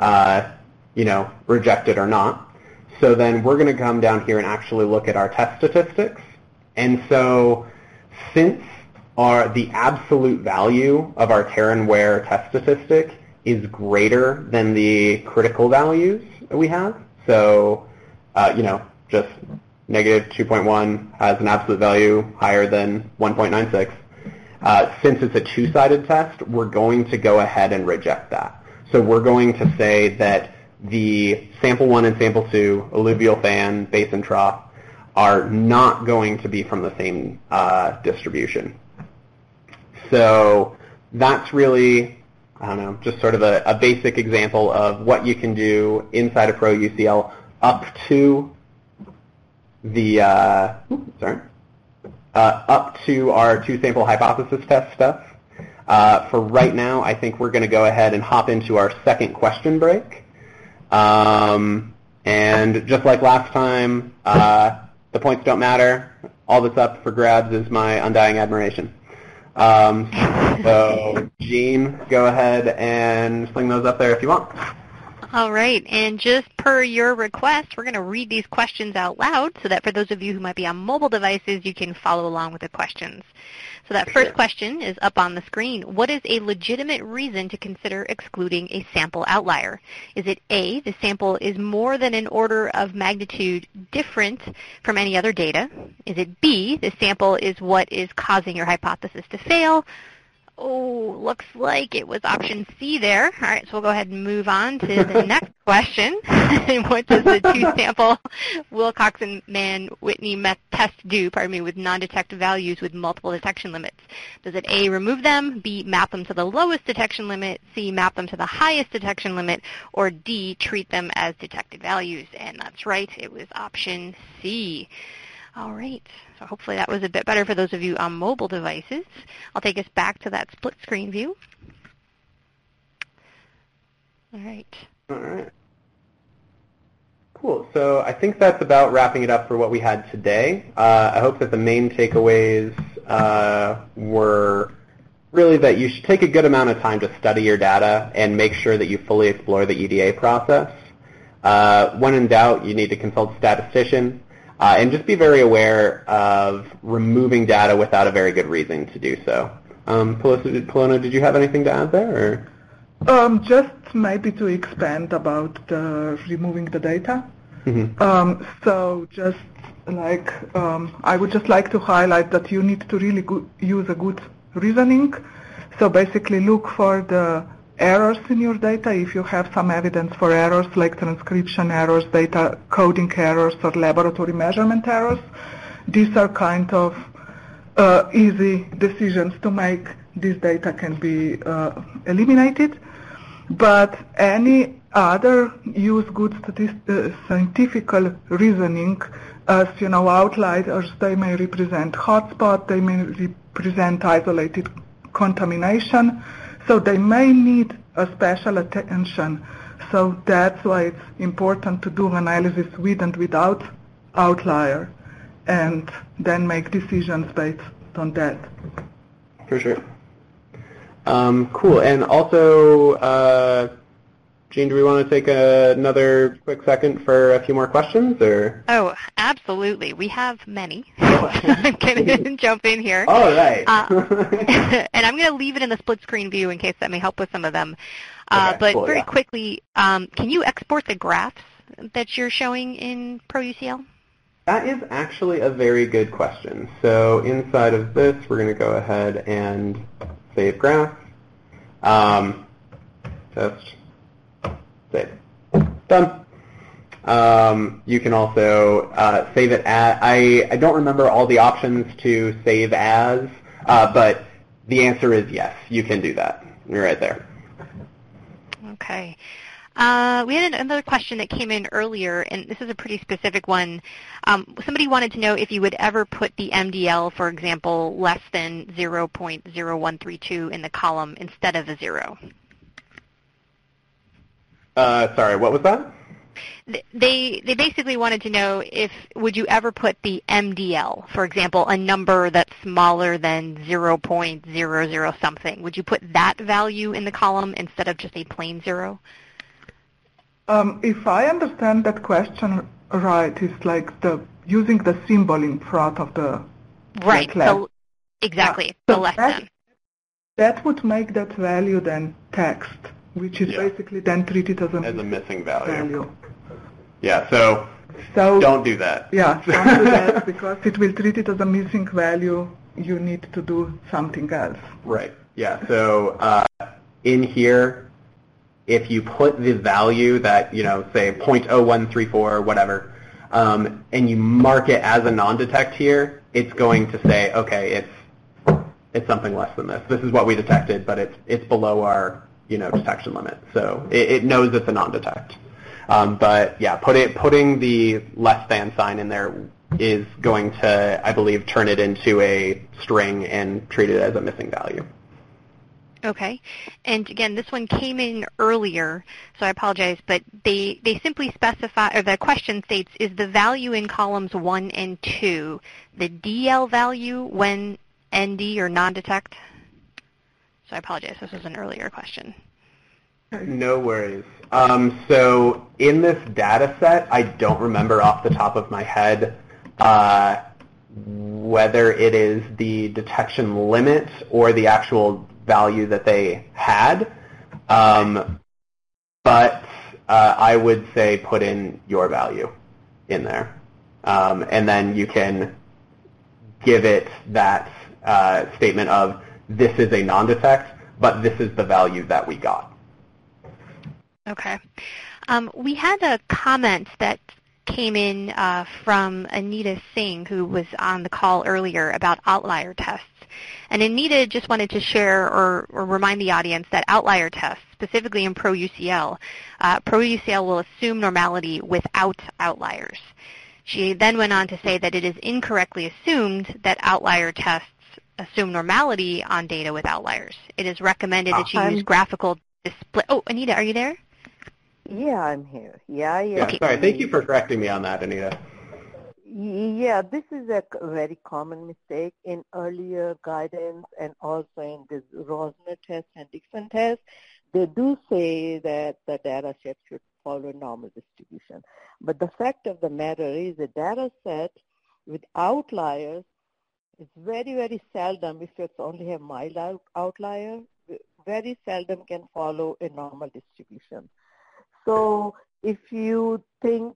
reject it or not. So then we're going to come down here and actually look at our test statistics. And so since the absolute value of our tear and wear test statistic is greater than the critical values that we have, so, just negative 2.1 has an absolute value higher than 1.96. Since it's a two-sided test, we're going to go ahead and reject that. So we're going to say that the sample 1 and sample 2, alluvial fan, basin trough, are not going to be from the same distribution. So that's really, just sort of a basic example of what you can do inside of ProUCL up to the, up to our two-sample hypothesis test stuff. For right now, I think we're going to go ahead and hop into our second question break. And just like last time, the points don't matter. All that's up for grabs is my undying admiration. So, Jean, go ahead and sling those up there if you want. All right, and just per your request, we're going to read these questions out loud so that for those of you who might be on mobile devices, you can follow along with the questions. So that first question is up on the screen. What is a legitimate reason to consider excluding a sample outlier? Is it A, the sample is more than an order of magnitude different from any other data? Is it B, the sample is what is causing your hypothesis to fail? Oh, looks like it was option C there. All right, so we'll go ahead and move on to the next question. What does the two-sample Wilcoxon-Mann-Whitney test do, with non-detective values with multiple detection limits? Does it A, remove them, B, map them to the lowest detection limit, C, map them to the highest detection limit, or D, treat them as detected values? And that's right, it was option C. All right, so hopefully that was a bit better for those of you on mobile devices. I'll take us back to that split screen view. All right. All right. Cool. So I think that's about wrapping it up for what we had today. I hope that the main takeaways were really that you should take a good amount of time to study your data and make sure that you fully explore the EDA process. When in doubt, you need to consult a statistician. And just be very aware of removing data without a very good reason to do so. Polona, did you have anything to add there? Or? Just maybe to expand about removing the data. Mm-hmm. So just like I would just like to highlight that you need to really use a good reasoning. So basically look for the errors in your data. If you have some evidence for errors like transcription errors, data coding errors, or laboratory measurement errors, these are kind of easy decisions to make. This data can be eliminated. But any other use good scientific reasoning, as outliers, they may represent hotspot, they may represent isolated contamination. So they may need a special attention. So that's why it's important to do analysis with and without outlier, and then make decisions based on that. For sure. Cool. And also, Jean, do we want to take another quick second for a few more questions? Or? Oh, absolutely. We have many. I'm going to jump in here. All right. And I'm going to leave it in the split screen view in case that may help with some of them. Okay, but cool, very quickly, can you export the graphs that you're showing in ProUCL? That is actually a very good question. So inside of this, we're going to go ahead and save graph. Just save. Done. You can also save it as, I don't remember all the options to save as, but the answer is yes, you can do that. You're right there. Okay. We had another question that came in earlier, and this is a pretty specific one. Somebody wanted to know if you would ever put the MDL, for example, less than 0.0132 in the column instead of a 0. Sorry, what was that? They basically wanted to know if would you ever put the MDL, for example, a number that's smaller than 0.00 something. Would you put that value in the column instead of just a plain 0? If I understand that question right, it's like using the symbol in front of the right. So exactly, the less than. That would make that value then text, which is basically then treated as a missing value. Yeah, so don't do that. Yeah, don't do that because it will treat it as a missing value. You need to do something else. Right. Yeah. So in here, if you put the value that, say 0.0134 or whatever, and you mark it as a non-detect here, it's going to say, okay, it's something less than this. This is what we detected, but it's below our detection limit. So it knows it's a non-detect. But yeah, putting the less than sign in there is going to, I believe, turn it into a string and treat it as a missing value. Okay. And again, this one came in earlier, so I apologize, but they simply specify, or the question states, is the value in columns 1 and 2 the DL value when ND or non-detect? So I apologize, this was an earlier question. No worries. So in this data set, I don't remember off the top of my head whether it is the detection limit or the actual value that they had, but I would say put in your value in there, and then you can give it that statement of this is a non-detect, but this is the value that we got. Okay. We had a comment that came in from Anita Singh, who was on the call earlier, about outlier tests. And Anita just wanted to share or remind the audience that outlier tests, specifically in ProUCL, ProUCL will assume normality without outliers. She then went on to say that it is incorrectly assumed that outlier tests assume normality on data with outliers. It is recommended that you use graphical display. Oh, Anita, are you there? Yeah, I'm here. Yeah. Okay. Sorry, thank you for correcting me on that, Anita. Yeah, this is a very common mistake in earlier guidance and also in this Rosner test and Dixon test. They do say that the data set should follow normal distribution. But the fact of the matter is a data set with outliers is very, very seldom, if it's only a mild outlier, very seldom can follow a normal distribution. So if you think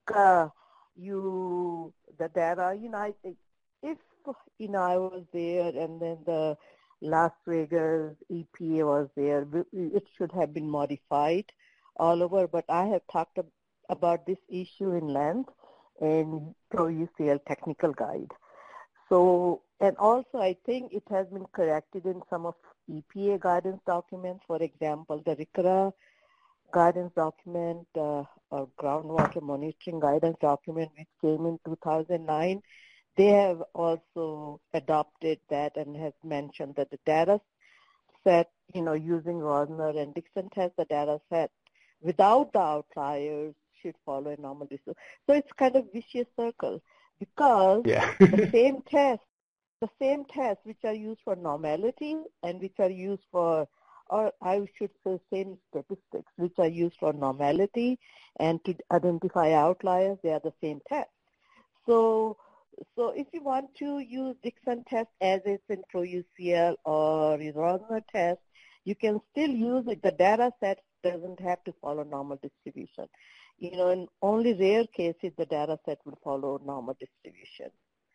the data, if I was there and then the Las Vegas EPA was there, it should have been modified all over, but I have talked about this issue in length in ProUCL technical guide. So, and also I think it has been corrected in some of EPA guidance documents, for example, the RCRA guidance document or groundwater monitoring guidance document which came in 2009, they have also adopted that and has mentioned that the data set, using Rosner and Dixon test, the data set without the outliers should follow a normal distribution. So it's kind of vicious circle because the same tests which are used for normality and which are used for, or I should say same statistics, which are used for normality and to identify outliers, they are the same test. So if you want to use Dixon test as it's in ProUCL or Rosner test, you can still use it. The data set doesn't have to follow normal distribution. In only rare cases, the data set will follow normal distribution.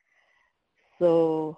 So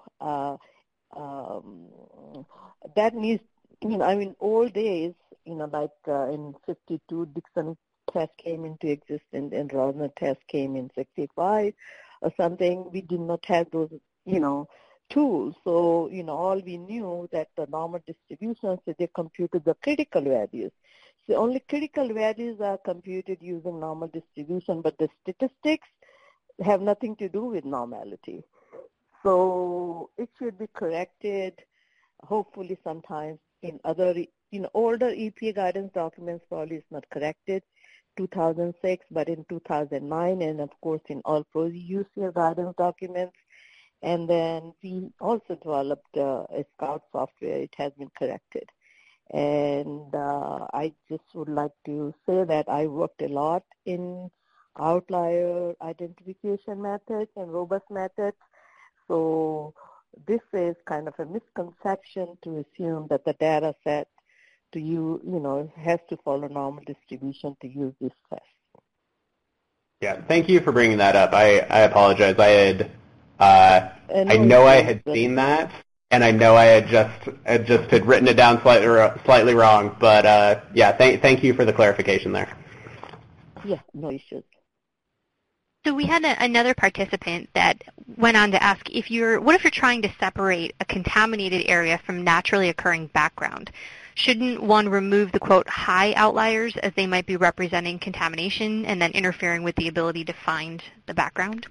that means, old days, like in 52, Dixon test came into existence and Rosner test came in 65 or something. We did not have those, tools. So, all we knew that the normal distributions, they computed the critical values. the only critical values are computed using normal distribution, but the statistics have nothing to do with normality. So it should be corrected, hopefully sometimes in other, older EPA guidance documents probably it's not corrected, 2006, but in 2009, and of course in all ProUCL guidance documents. And then we also developed a Scout software. It has been corrected. And I just would like to say that I worked a lot in outlier identification methods and robust methods. So this is kind of a misconception to assume that the data set to has to follow normal distribution to use this test. Yeah, thank you for bringing that up. I apologize. I know I had seen that, and I know I had just had written it down slightly wrong. But yeah, thank you for the clarification there. Yeah, no issues. So we had another participant that went on to ask what if you're trying to separate a contaminated area from naturally occurring background? Shouldn't one remove the, quote, high outliers as they might be representing contamination and then interfering with the ability to find the background?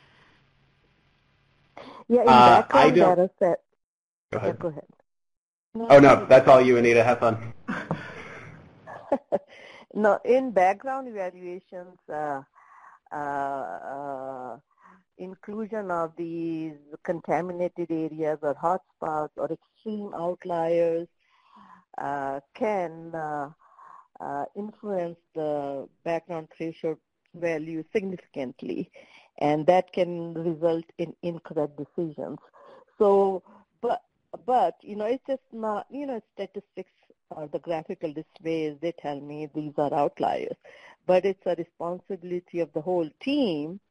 Yeah, in background data set. Go ahead. Yeah, go ahead. No, that's all you, Anita. Have fun. No, in background evaluations, inclusion of these contaminated areas or hotspots or extreme outliers can influence the background threshold value significantly, and that can result in incorrect decisions. So, but it's just not, statistics or the graphical displays, they tell me these are outliers. But it's a responsibility of the whole team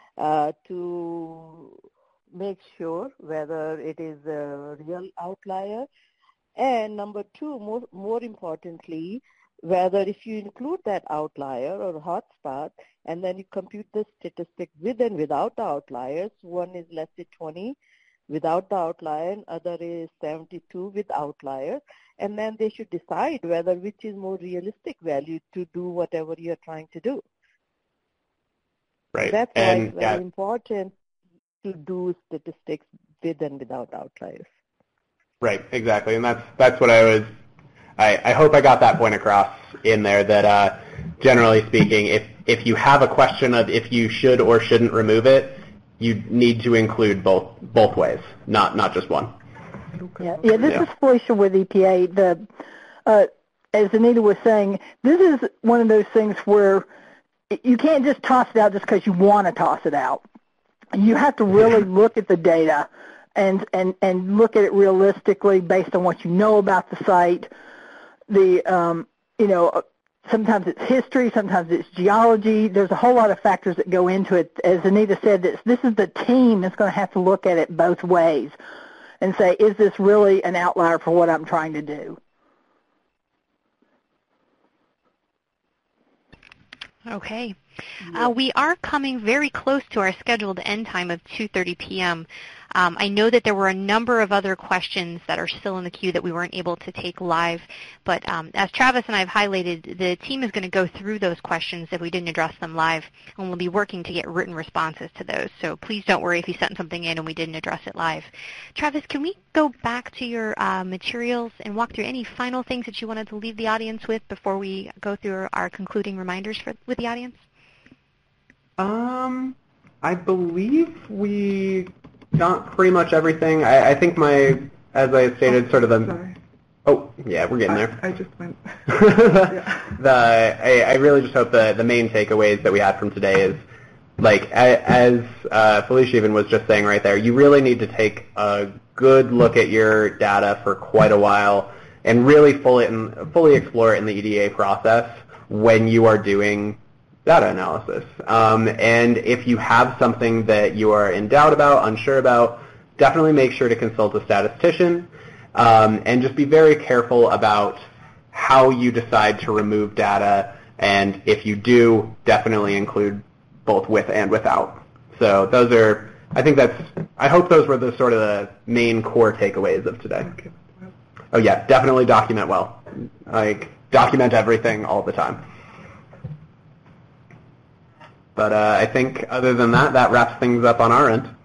to make sure whether it is a real outlier. And number two, more importantly, whether if you include that outlier or hotspot and then you compute the statistic with and without the outliers, one is let's say 20 without the outlier and other is 72 with outliers, and then they should decide whether which is more realistic value to do whatever you're trying to do. Right. That's why it's very important to do statistics with and without outliers. Right, exactly, and that's what I hope I got that point across in there, that generally speaking, if you have a question of if you should or shouldn't remove it, you need to include both ways, not just one. Yeah, this is Felicia with EPA. As Anita was saying, this is one of those things where you can't just toss it out just because you want to toss it out. You have to really look at the data and look at it realistically based on what you know about the site. Sometimes it's history, sometimes it's geology. There's a whole lot of factors that go into it. As Anita said, this is the team that's going to have to look at it both ways and say, is this really an outlier for what I'm trying to do? Okay. We are coming very close to our scheduled end time of 2:30 p.m. I know that there were a number of other questions that are still in the queue that we weren't able to take live, but as Travis and I have highlighted, the team is going to go through those questions if we didn't address them live, and we'll be working to get written responses to those. So please don't worry if you sent something in and we didn't address it live. Travis, can we go back to your materials and walk through any final things that you wanted to leave the audience with before we go through our concluding reminders with the audience? I believe we got pretty much everything. I think as I stated, sort of the... Sorry. Oh, yeah, we're getting there. I just went... I really just hope the main takeaways that we had from today is, like, as Felicia even was just saying right there, you really need to take a good look at your data for quite a while and really fully explore it in the EDA process when you are doing data analysis. And if you have something that you are in doubt about, unsure about, definitely make sure to consult a statistician, and just be very careful about how you decide to remove data, and if you do, definitely include both with and without. So those are, I hope those were the sort of the main core takeaways of today. Oh yeah, definitely document well. Like, document everything all the time. But I think other than that, that wraps things up on our end.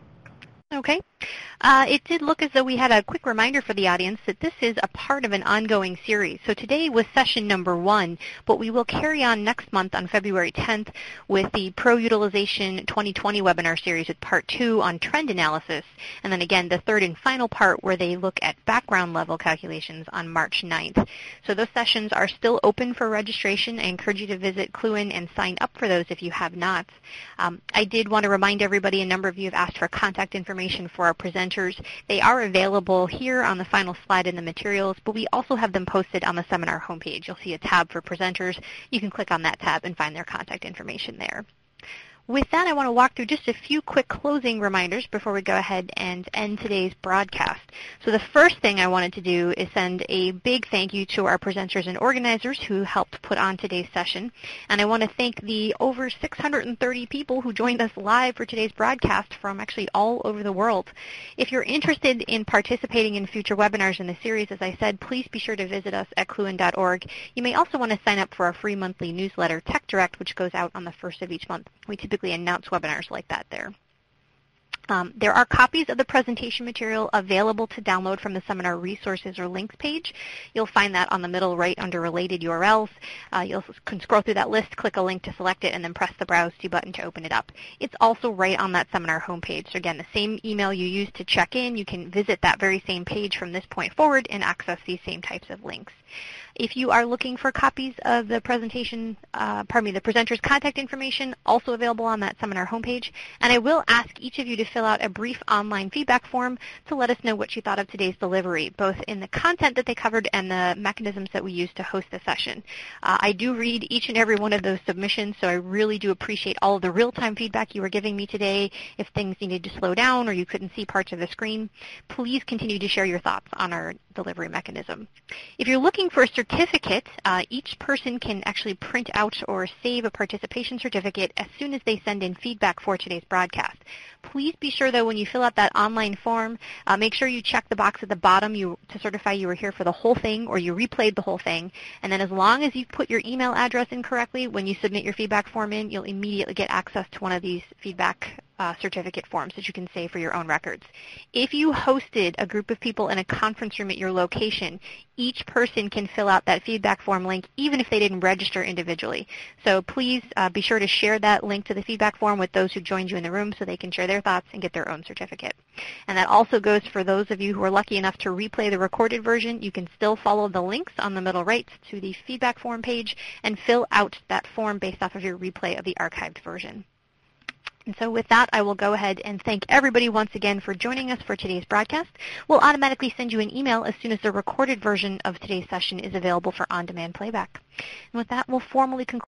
Okay. It did look as though we had a quick reminder for the audience that this is a part of an ongoing series. So today was session number 1, but we will carry on next month on February 10th with the Pro Utilization 2020 webinar series with part 2 on trend analysis, and then again the third and final part where they look at background level calculations on March 9th. So those sessions are still open for registration. I encourage you to visit Cluin and sign up for those if you have not. I did want to remind everybody, a number of you have asked for contact information for our presenters. They are available here on the final slide in the materials, but we also have them posted on the seminar homepage. You'll see a tab for presenters. You can click on that tab and find their contact information there. With that, I want to walk through just a few quick closing reminders before we go ahead and end today's broadcast. So the first thing I wanted to do is send a big thank you to our presenters and organizers who helped put on today's session. And I want to thank the over 630 people who joined us live for today's broadcast from actually all over the world. If you're interested in participating in future webinars in the series, as I said, please be sure to visit us at cluin.org. You may also want to sign up for our free monthly newsletter, Tech Direct, which goes out on the 1st of each month. We typically announce webinars like that there. There are copies of the presentation material available to download from the seminar resources or links page. You'll find that on the middle right under related URLs. You can scroll through that list, click a link to select it, and then press the Browse To button to open it up. It's also right on that seminar homepage. So again, the same email you used to check in, you can visit that very same page from this point forward and access these same types of links. If you are looking for copies of the presentation, the presenter's contact information, also available on that seminar homepage. And I will ask each of you to fill out a brief online feedback form to let us know what you thought of today's delivery, both in the content that they covered and the mechanisms that we used to host the session. I do read each and every one of those submissions, so I really do appreciate all of the real-time feedback you were giving me today. If things needed to slow down or you couldn't see parts of the screen, please continue to share your thoughts on our delivery mechanism. If you're looking for a certificate, each person can actually print out or save a participation certificate as soon as they send in feedback for today's broadcast. Please be sure, though, when you fill out that online form, make sure you check the box at the bottom to certify you were here for the whole thing or you replayed the whole thing. And then as long as you put your email address in correctly, when you submit your feedback form in, you'll immediately get access to one of these feedback certificate forms that you can save for your own records. If you hosted a group of people in a conference room at your location, each person can fill out that feedback form link even if they didn't register individually. So please be sure to share that link to the feedback form with those who joined you in the room so they can share their thoughts and get their own certificate. And that also goes for those of you who are lucky enough to replay the recorded version. You can still follow the links on the middle right to the feedback form page and fill out that form based off of your replay of the archived version. And so with that, I will go ahead and thank everybody once again for joining us for today's broadcast. We'll automatically send you an email as soon as the recorded version of today's session is available for on-demand playback. And with that, we'll formally conclude